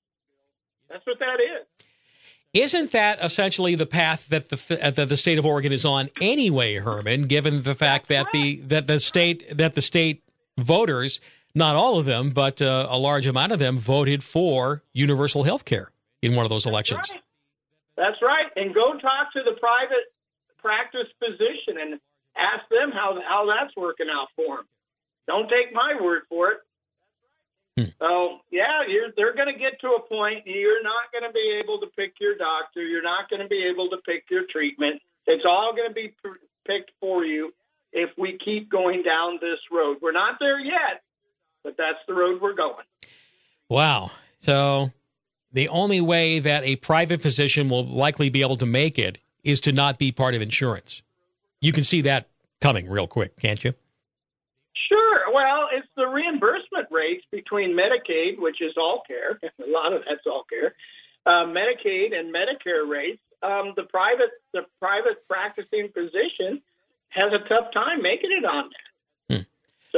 S12: That's what that is.
S1: Isn't that essentially the path that the uh, that the state of Oregon is on anyway, Herman? Given the fact that the that the state that the state voters, not all of them, but uh, a large amount of them, voted for universal health care in one of those elections.
S12: That's right. That's right. And go talk to the private practice physician and ask them how how that's working out for them. Don't take my word for it. Hmm. So, yeah, you're, they're going to get to a point. You're not going to be able to pick your doctor. You're not going to be able to pick your treatment. It's all going to be p- picked for you if we keep going down this road. We're not there yet, but that's the road we're going.
S1: Wow. So the only way that a private physician will likely be able to make it is to not be part of insurance. You can see that coming real quick, can't you?
S12: Sure. Well, it's the reimbursement rates between Medicaid, which is All Care. A lot of that's All Care. Uh, Medicaid and Medicare rates. Um, the private, the private practicing physician has a tough time making it on that. Hmm.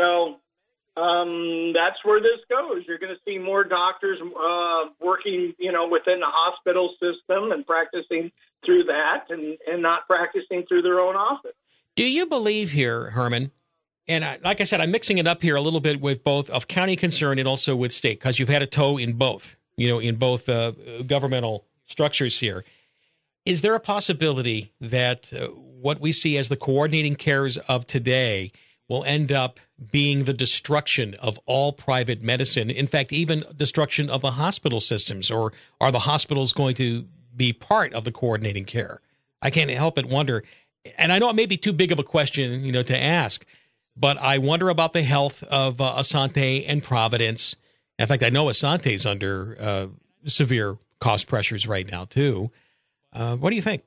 S12: So um, that's where this goes. You're going to see more doctors uh, working, you know, within the hospital system and practicing through that, and, and not practicing through their own office.
S1: Do you believe here, Herman? And I, like I said, I'm mixing it up here a little bit with both of county concern and also with state, because you've had a toe in both, you know, in both uh, governmental structures here. Is there a possibility that uh, what we see as the coordinating cares of today will end up being the destruction of all private medicine? In fact, even destruction of the hospital systems, or are the hospitals going to be part of the coordinating care? I can't help but wonder, and I know it may be too big of a question, you know, to ask, but I wonder about the health of uh, Asante and Providence. In fact, I know Asante is under uh, severe cost pressures right now, too. Uh, what do you think?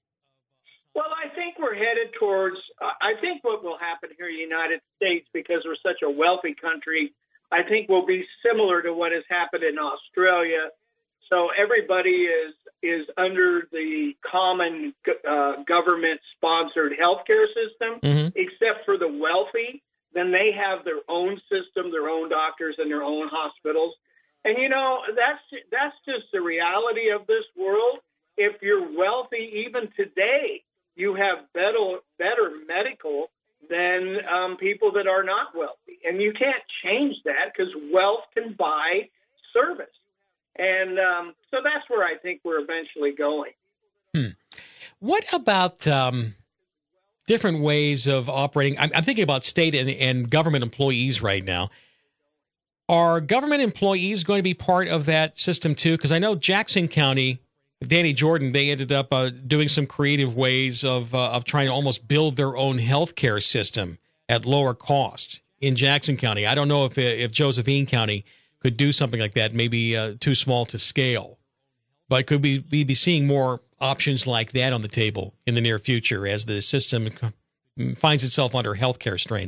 S12: Well, I think we're headed towards, uh, I think what will happen here in the United States, because we're such a wealthy country, I think will be similar to what has happened in Australia. So everybody is is under the common uh, government-sponsored healthcare system, mm-hmm. except for the wealthy. then they have their own system, their own doctors, and their own hospitals. And, you know, that's that's just the reality of this world. If you're wealthy, even today, you have better, better medical than um, people that are not wealthy. And you can't change that because wealth can buy service. And um, so that's where I think we're eventually going.
S1: Hmm. What about um, different ways of operating? I'm, I'm thinking about state and, and government employees right now. Are government employees going to be part of that system too? Because I know Jackson County, Danny Jordan, they ended up uh, doing some creative ways of uh, of trying to almost build their own healthcare system at lower cost in Jackson County. I don't know if if Josephine County could do something like that, maybe uh, too small to scale. But could we, we be seeing more options like that on the table in the near future as the system finds itself under healthcare strain?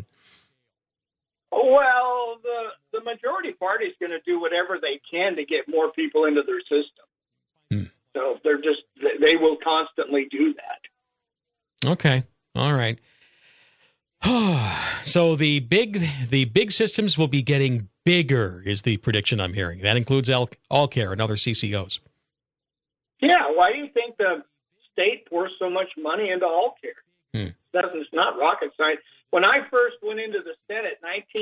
S12: Well, the, the majority party is going to do whatever they can to get more people into their system. Hmm. So they're just, they will constantly do that.
S1: Okay. All right. So the big the big systems will be getting bigger is the prediction I'm hearing. That includes All, All Care and other C C Os.
S12: Yeah. Why do you think the state pours so much money into All Care? Hmm. That's, it's not rocket science. When I first went into the Senate,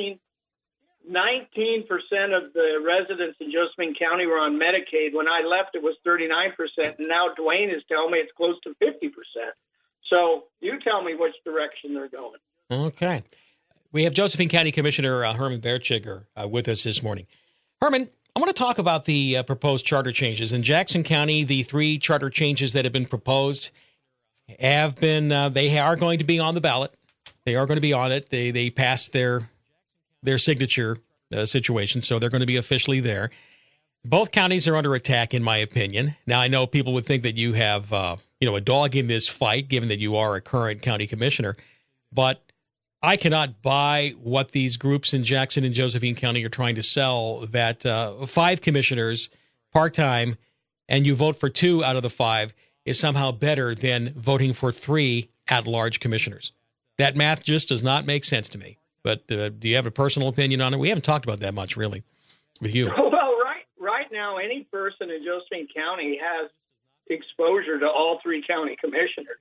S12: nineteen percent of the residents in Josephine County were on Medicaid. When I left, it was thirty-nine percent. And now Dwayne is telling me it's close to fifty percent. So you tell me which direction they're going.
S1: Okay. We have Josephine County Commissioner uh, Herman Bertschiger uh, with us this morning. Herman, I want to talk about the uh, proposed charter changes. In Jackson County, the three charter changes that have been proposed have been, uh, they are going to be on the ballot. They are going to be on it. They they passed their their signature uh, situation, so they're going to be officially there. Both counties are under attack, in my opinion. Now, I know people would think that you have, uh, you know, a dog in this fight, given that you are a current county commissioner, but I cannot buy what these groups in Jackson and Josephine County are trying to sell, that uh, five commissioners, part-time, and you vote for two out of the five is somehow better than voting for three at-large commissioners. That math just does not make sense to me. But uh, do you have a personal opinion on it? We haven't talked about that much, really, with you.
S12: Well, right, right now, any person in Josephine County has exposure to all three county commissioners.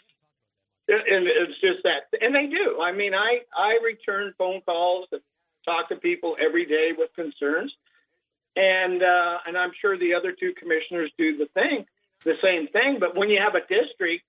S12: And it's just that, and they do. I mean, I, I return phone calls and talk to people every day with concerns, and uh, and I'm sure the other two commissioners do the thing, the same thing. But when you have a district,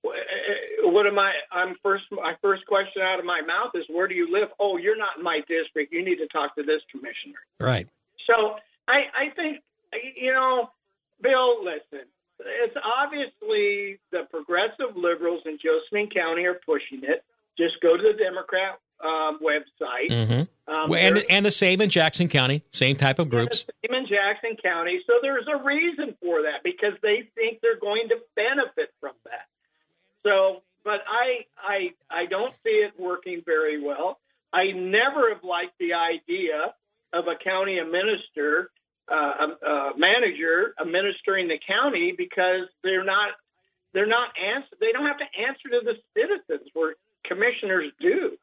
S12: what am I? I'm first. My first question out of my mouth is, "Where do you live?" Oh, you're not in my district. You need to talk to this commissioner.
S1: Right.
S12: So I, I think, you know, Bill, listen. It's obviously the progressive liberals in Josephine County are pushing it. Just go to the Democrat um, website.
S1: Mm-hmm. Um, well, and, and the same in Jackson County, same type of groups.
S12: Same in Jackson County. So there's a reason for that because they think they're going to benefit from that. So, but I, I, I don't see it working very well. I never have liked the idea of a county administrator Uh, a, a manager administering the county because they're not they're not answer they don't have to answer to the citizens where commissioners do,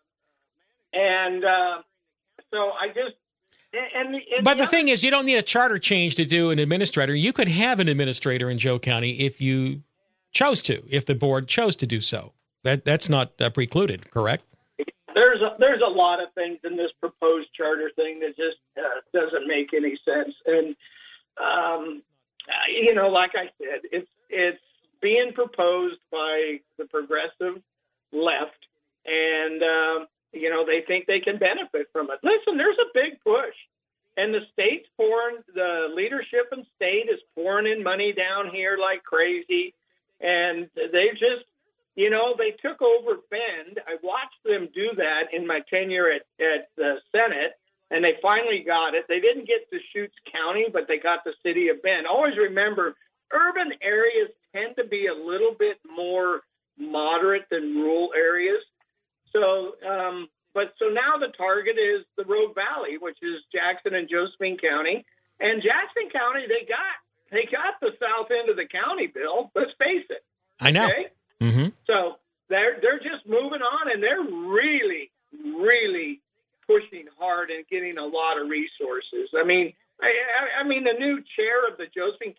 S12: and uh, so I just and, and
S1: but the,
S12: the
S1: thing is, you don't need a charter change to do an administrator. You could have an administrator in Joe County if you chose to, if the board chose to do so. That that's not uh, precluded, correct?
S12: There's a, there's a lot of things in this proposed charter thing that just uh, doesn't make any sense. And, um, you know, like I said, it's it's being proposed by the progressive left, and, um, you know, they think they can benefit from it. Listen, there's a big push, and the state's pouring, the leadership in state is pouring in money down here like crazy, and they just, you know, they took over Bend. I watched them do that in my tenure at, at the Senate, and they finally got it. They didn't get Deschutes County, but they got the city of Bend. Always remember, urban areas tend to be a little bit more moderate than rural areas. So, um, but so now the target is the Rogue Valley, which is Jackson and Josephine County. And Jackson County, they got they got the south end of the county, Bill. Let's face it.
S1: I know.
S12: Okay?
S1: Mm-hmm.
S12: So they're they're just moving on, and they're really, really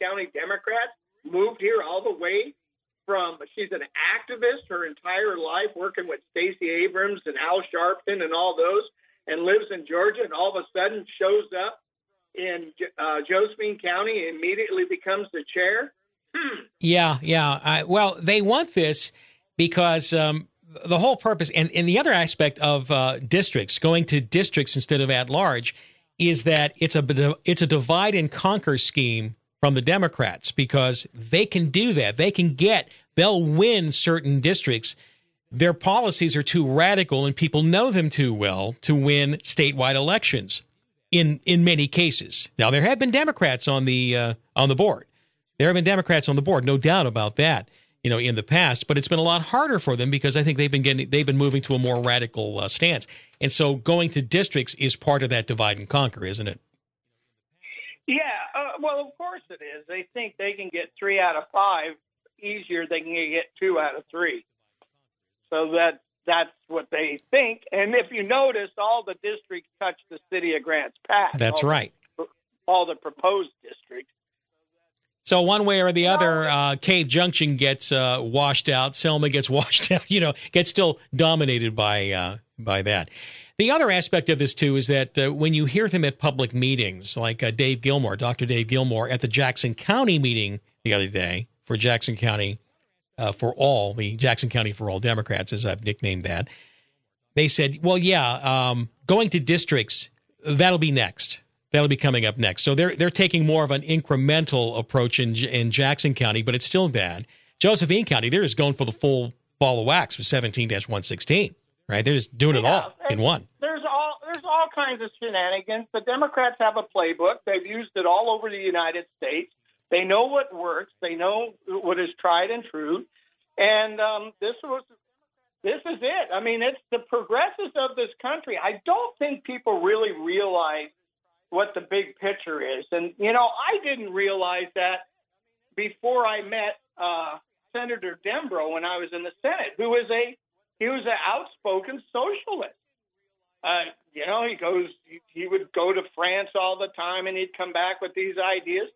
S12: County Democrat, moved here all the way from, she's an activist her entire life, working with Stacey Abrams and Al Sharpton and all those, and lives in Georgia, and all of a sudden shows up in uh, Josephine County and immediately becomes the chair. Hmm.
S1: Yeah, yeah. I, well, they want this because um, the whole purpose, and, and the other aspect of uh, districts, going to districts instead of at large, is that it's a it's a divide and conquer scheme from the Democrats, because they can do that. They can get, they'll win certain districts. Their policies are too radical and people know them too well to win statewide elections in in many cases. Now, there have been Democrats on the uh, on the board. There have been Democrats on the board, no doubt about that, you know, in the past, but it's been a lot harder for them because I think they've been getting they've been moving to a more radical uh, stance. And so going to districts is part of that divide and conquer, isn't it?
S12: Yeah, uh, well, of course it is. They think they can get three out of five easier. They can get two out of three. So that that's what they think. And if you notice, all the districts touch the city of Grants Pass.
S1: That's
S12: all
S1: right.
S12: The, all the proposed districts.
S1: So one way or the other, uh, Cave Junction gets uh, washed out. Selma gets washed out. You know, gets still dominated by uh, by that. The other aspect of this, too, is that uh, when you hear them at public meetings, like uh, Dave Gilmore, Doctor Dave Gilmore, at the Jackson County meeting the other day for Jackson County uh, for all, the Jackson County for All Democrats, as I've nicknamed that, they said, well, yeah, um, going to districts, that'll be next. That'll be coming up next. So they're they're taking more of an incremental approach in in Jackson County, but it's still bad. Josephine County, they're just going for the full ball of wax with seventeen dash one sixteen, right? They're just doing it
S12: Yeah,
S1: all in one.
S12: There's all there's all kinds of shenanigans. The Democrats have a playbook. They've used it all over the United States. They know what works. They know what is tried and true. And um, this was this is it. I mean, it's the progressives of this country. I don't think people really realize what the big picture is. And, you know, I didn't realize that before I met uh, Senator Dembro when I was in the Senate, who was a he was an outspoken socialist. Uh, you know, he goes, he would go to France all the time, and he'd come back with these ideas.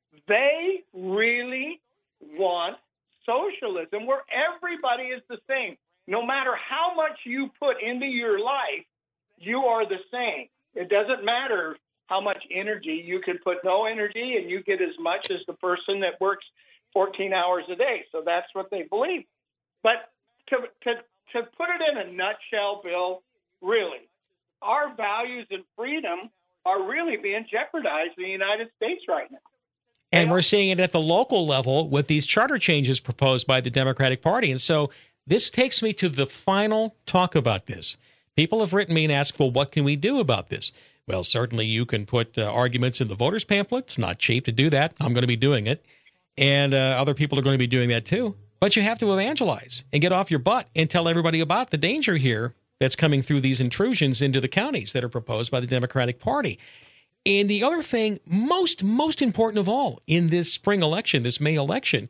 S12: They really want socialism where everybody is the same. No matter how much you put into your life, you are the same. It doesn't matter how much energy. You can put no energy and you get as much as the person that works fourteen hours a day. So that's what they believe. But to to to put it in a nutshell, Bill, really, our values and freedom are really being jeopardized in the United States right now.
S1: And we're seeing it at the local level with these charter changes proposed by the Democratic Party. And so this takes me to the final talk about this. People have written me and asked, well, what can we do about this? Well, certainly you can put uh, arguments in the voters' pamphlet. It's not cheap to do that. I'm going to be doing it. And uh, other people are going to be doing that too. But you have to evangelize and get off your butt and tell everybody about the danger here that's coming through these intrusions into the counties that are proposed by the Democratic Party. And the other thing, most, most important of all, in this spring election, this May election,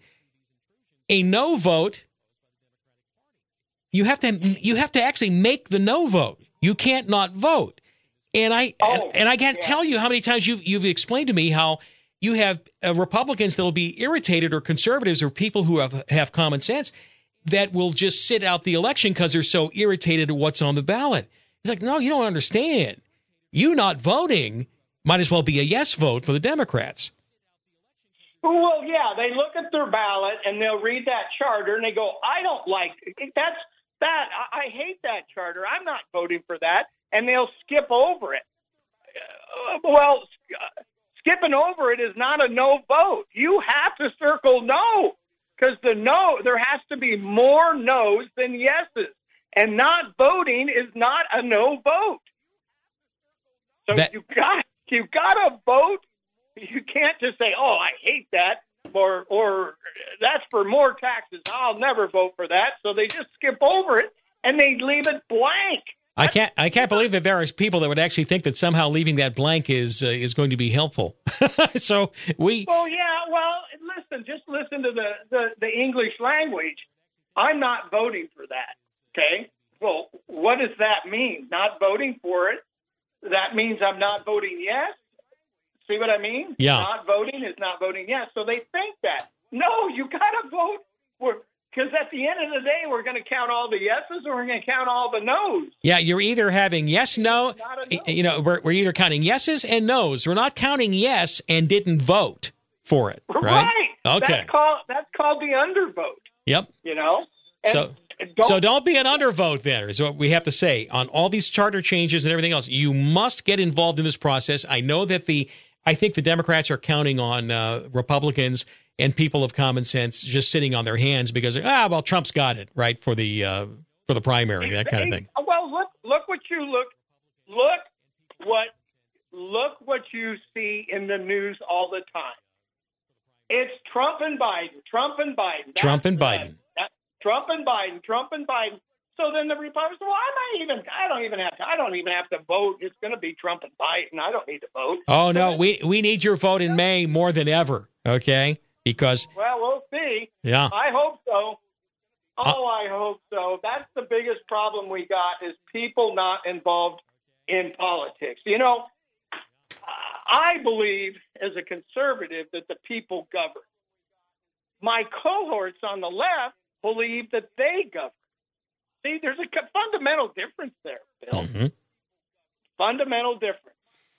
S1: a no vote, you have to you have to actually make the no vote. You can't not vote. And I oh, and, and I can't yeah. tell you how many times you've you've explained to me how you have uh, Republicans that will be irritated, or conservatives, or people who have have common sense that will just sit out the election because they're so irritated at what's on the ballot. It's like, no, you don't understand. You not voting might as well be a yes vote for the Democrats.
S12: Well, yeah, they look at their ballot and they'll read that charter and they go, I don't like that's that. I, I hate that charter. I'm not voting for that. And they'll skip over it. Uh, well, uh, skipping over it is not a no vote. You have to circle no, because the no, there has to be more no's than yeses. And not voting is not a no vote. So that- you got you got to vote. You can't just say, "Oh, I hate that," or "or that's for more taxes. I'll never vote for that." So they just skip over it and they leave it blank.
S1: I can't. I can't believe that there are people that would actually think that somehow leaving that blank is uh, is going to be helpful. So we.
S12: Well, yeah. Well, listen. Just listen to the, the the English language. I'm not voting for that. Okay. Well, what does that mean? Not voting for it. That means I'm not voting yes. See what I mean?
S1: Yeah.
S12: Not voting is not voting yes. So they think that. No, you got to vote. Because at the end of the day, we're going to count all the yeses or we're going to count all the no's.
S1: Yeah, you're either having yes, no.
S12: no.
S1: You know, we're, we're either counting yeses and no's. We're not counting yes and didn't vote for it. Right.
S12: Right.
S1: Okay.
S12: That's called, that's called the undervote.
S1: Yep.
S12: You know? And
S1: so
S12: don't,
S1: so don't be an undervote then, is what we have to say. On all these charter changes and everything else, you must get involved in this process. I know that the, I think the Democrats are counting on uh, Republicans and people of common sense just sitting on their hands because, ah, well, Trump's got it, right, for the uh, for the primary, that kind of thing.
S12: Well, look look what you look look what look what you see in the news all the time. It's Trump and Biden, Trump and Biden, That's
S1: Trump and
S12: right.
S1: Biden,
S12: That, Trump and Biden, Trump and Biden. So then the Republicans, well, I'm not even. I don't even have to. I don't even have to vote. It's going to be Trump and Biden. I don't need to vote.
S1: Oh no, we we need your vote in May more than ever. Okay, because
S12: well, we'll see.
S1: Yeah,
S12: I hope so. Oh, uh, I hope so. That's the biggest problem we got is people not involved in politics. You know, I believe as a conservative that the people govern. My cohorts on the left believe that they govern. See, there's a fundamental difference there, Bill.
S1: Mm-hmm.
S12: Fundamental difference.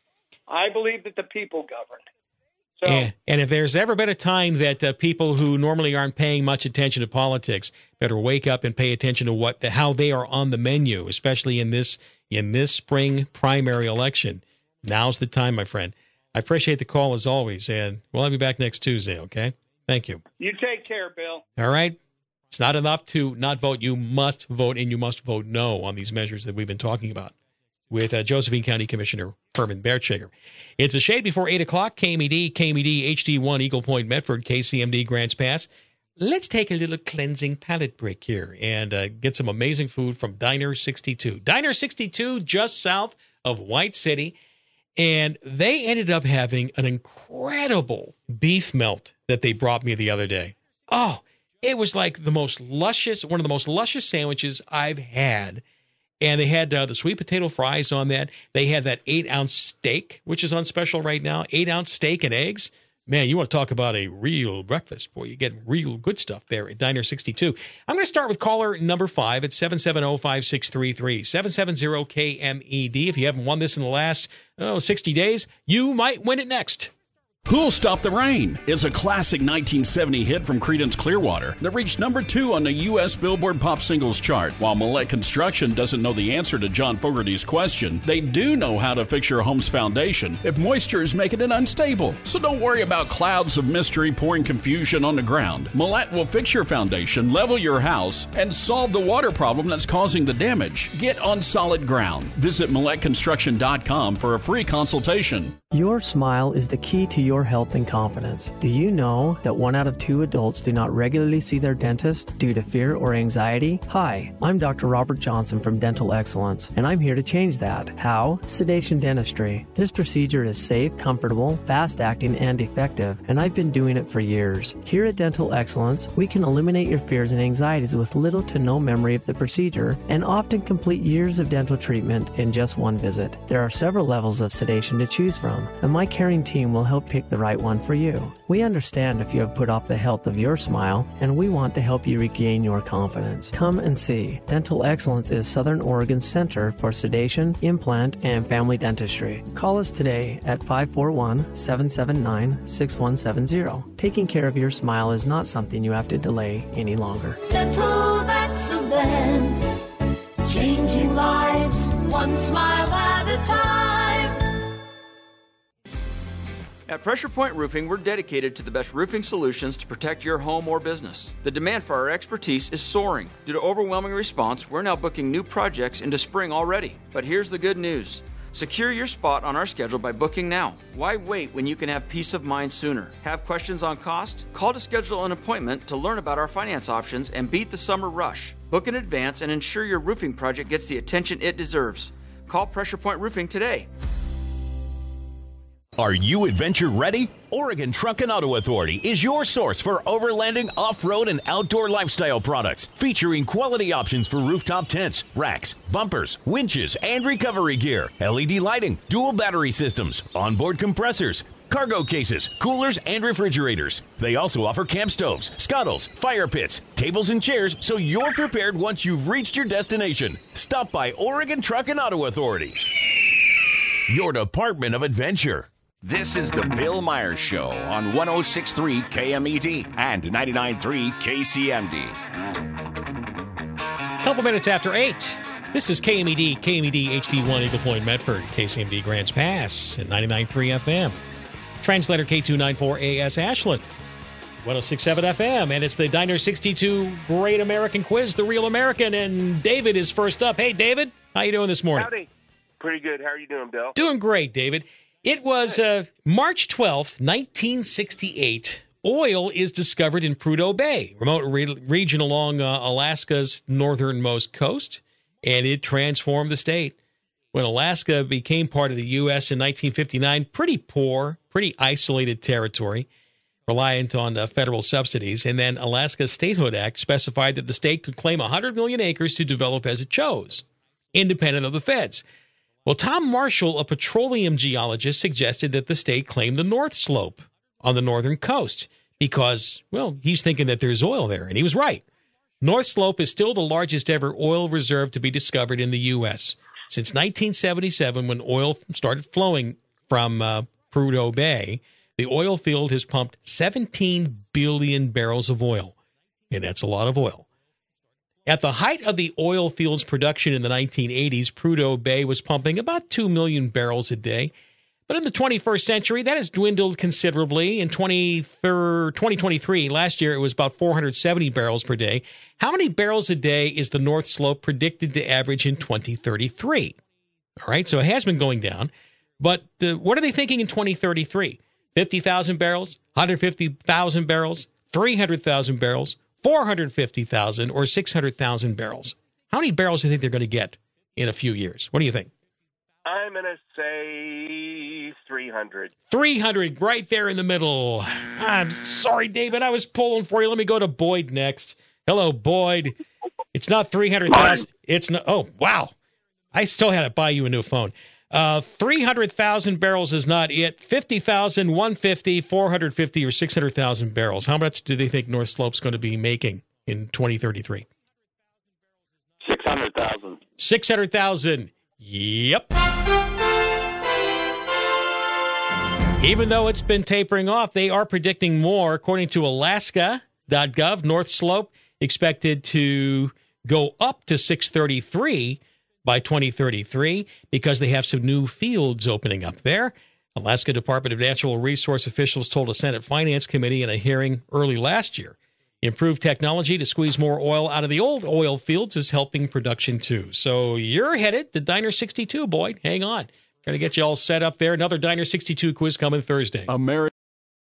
S12: I believe that the people govern. So,
S1: and, and if there's ever been a time that uh, people who normally aren't paying much attention to politics better wake up and pay attention to what the, how they are on the menu, especially in this in this spring primary election, now's the time, my friend. I appreciate the call as always, and we'll have you back next Tuesday, okay? Thank you.
S12: You take care, Bill.
S1: All right. It's not enough to not vote. You must vote, and you must vote no on these measures that we've been talking about with uh, Josephine County Commissioner Herman Bertschiger. It's a shade before eight o'clock. K M E D, K M E D, H D one, Eagle Point, Medford, K C M D, Grants Pass. Let's take a little cleansing palate break here and uh, get some amazing food from Diner sixty-two. Diner sixty-two, just south of White City. And they ended up having an incredible beef melt that they brought me the other day. Oh, it was like the most luscious, one of the most luscious sandwiches I've had. And they had uh, the sweet potato fries on that. They had that eight-ounce steak, which is on special right now. Eight-ounce steak and eggs. Man, you want to talk about a real breakfast. Boy, you get real good stuff there at Diner sixty-two. I'm going to start with caller number five at seven seven zero, five six three three, seven seven zero K M E D. If you haven't won this in the last oh, sixty days, you might win it next.
S13: Who'll Stop the Rain is a classic nineteen seventy hit from Creedence Clearwater that reached number two on the U S Billboard Pop Singles chart. While Millette Construction doesn't know the answer to John Fogerty's question, they do know how to fix your home's foundation if moisture is making it unstable. So don't worry about clouds of mystery pouring confusion on the ground. Millette will fix your foundation, level your house, and solve the water problem that's causing the damage. Get on solid ground. Visit Millette Construction dot com for a free consultation.
S14: Your smile is the key to your health and confidence. Do you know that one out of two adults do not regularly see their dentist due to fear or anxiety? Hi, I'm Doctor Robert Johnson from Dental Excellence, and I'm here to change that. How? Sedation dentistry. This procedure is safe, comfortable, fast-acting, and effective, and I've been doing it for years. Here at Dental Excellence, we can eliminate your fears and anxieties with little to no memory of the procedure, and often complete years of dental treatment in just one visit. There are several levels of sedation to choose from, and my caring team will help pick the right one for you. We understand if you have put off the health of your smile, and we want to help you regain your confidence. Come and see. Dental Excellence is Southern Oregon's Center for Sedation, Implant, and Family Dentistry. Call us today at five four one, seven seven nine, six one seven zero. Taking care of your smile is not something you have to delay any longer.
S15: Dental Excellence, changing lives, one smile at a time.
S16: At Pressure Point Roofing, we're dedicated to the best roofing solutions to protect your home or business. The demand for our expertise is soaring. Due to overwhelming response, we're now booking new projects into spring already. But here's the good news. Secure your spot on our schedule by booking now. Why wait when you can have peace of mind sooner? Have questions on cost? Call to schedule an appointment to learn about our finance options and beat the summer rush. Book in advance and ensure your roofing project gets the attention it deserves. Call Pressure Point Roofing today.
S17: Are you adventure ready? Oregon Truck and Auto Authority is your source for overlanding, off-road, and outdoor lifestyle products, featuring quality options for rooftop tents, racks, bumpers, winches, and recovery gear, L E D lighting, dual battery systems, onboard compressors, cargo cases, coolers, and refrigerators. They also offer camp stoves, scuttles, fire pits, tables, and chairs so you're prepared once you've reached your destination. Stop by Oregon Truck and Auto Authority, your department of adventure.
S3: This is the Bill Myers Show on one oh six point three K M E D and ninety-nine point three K C M D.
S1: Couple minutes after eight. This is K M E D, K M E D H D one, Eagle Point, Medford, K C M D Grants Pass at ninety-nine point three F M. Translator K two ninety-four A S Ashland, one oh six point seven F M. And it's the Diner sixty-two Great American Quiz, the Real American. And David is first up. Hey, David, how you doing this morning?
S18: Howdy. Pretty good. How are you doing, Bill?
S1: Doing great, David. It was uh, March twelfth, nineteen sixty-eight. Oil is discovered in Prudhoe Bay, remote re- region along uh, Alaska's northernmost coast, and it transformed the state. When Alaska became part of the U S in nineteen fifty-nine, pretty poor, pretty isolated territory, reliant on uh, federal subsidies, and then Alaska's Statehood Act specified that the state could claim one hundred million acres to develop as it chose, independent of the feds. Well, Tom Marshall, a petroleum geologist, suggested that the state claim the North Slope on the northern coast because, well, he's thinking that there's oil there, and he was right. North Slope is still the largest ever oil reserve to be discovered in the U S Since nineteen seventy-seven, when oil started flowing from uh, Prudhoe Bay, the oil field has pumped seventeen billion barrels of oil, and that's a lot of oil. At the height of the oil field's production in the nineteen eighties, Prudhoe Bay was pumping about two million barrels a day. But in the twenty-first century, that has dwindled considerably. In twenty twenty-three, last year, it was about four hundred seventy barrels per day. How many barrels a day is the North Slope predicted to average in twenty thirty-three? All right, so it has been going down. But uh, what are they thinking in twenty thirty-three? fifty thousand barrels, one hundred fifty thousand barrels, three hundred thousand barrels, four hundred fifty thousand, or six hundred thousand barrels? How many barrels do you think they're going to get in a few years? What do you think?
S18: I'm going to say three hundred.
S1: three hundred, right there in the middle. I'm sorry, David. I was pulling for you. Let me go to Boyd next. Hello, Boyd. It's not three hundred thousand. It's not. Oh, wow. I still had to buy you a new phone. Uh, three hundred thousand barrels is not it. fifty thousand, one hundred fifty, four hundred fifty, or six hundred thousand barrels. How much do they think North Slope's going to be making in twenty thirty-three?
S18: six hundred thousand.
S1: six hundred thousand. Yep. Even though it's been tapering off, they are predicting more. According to Alaska dot gov, North Slope expected to go up to six thirty-three by twenty thirty-three because they have some new fields opening up there. Alaska Department of Natural Resource officials told a Senate Finance Committee in a hearing early last year. Improved technology to squeeze more oil out of the old oil fields is helping production too. So you're headed to Diner sixty-two, Boyd. Hang on. Got to get you all set up there. Another Diner sixty-two quiz coming Thursday.
S7: America.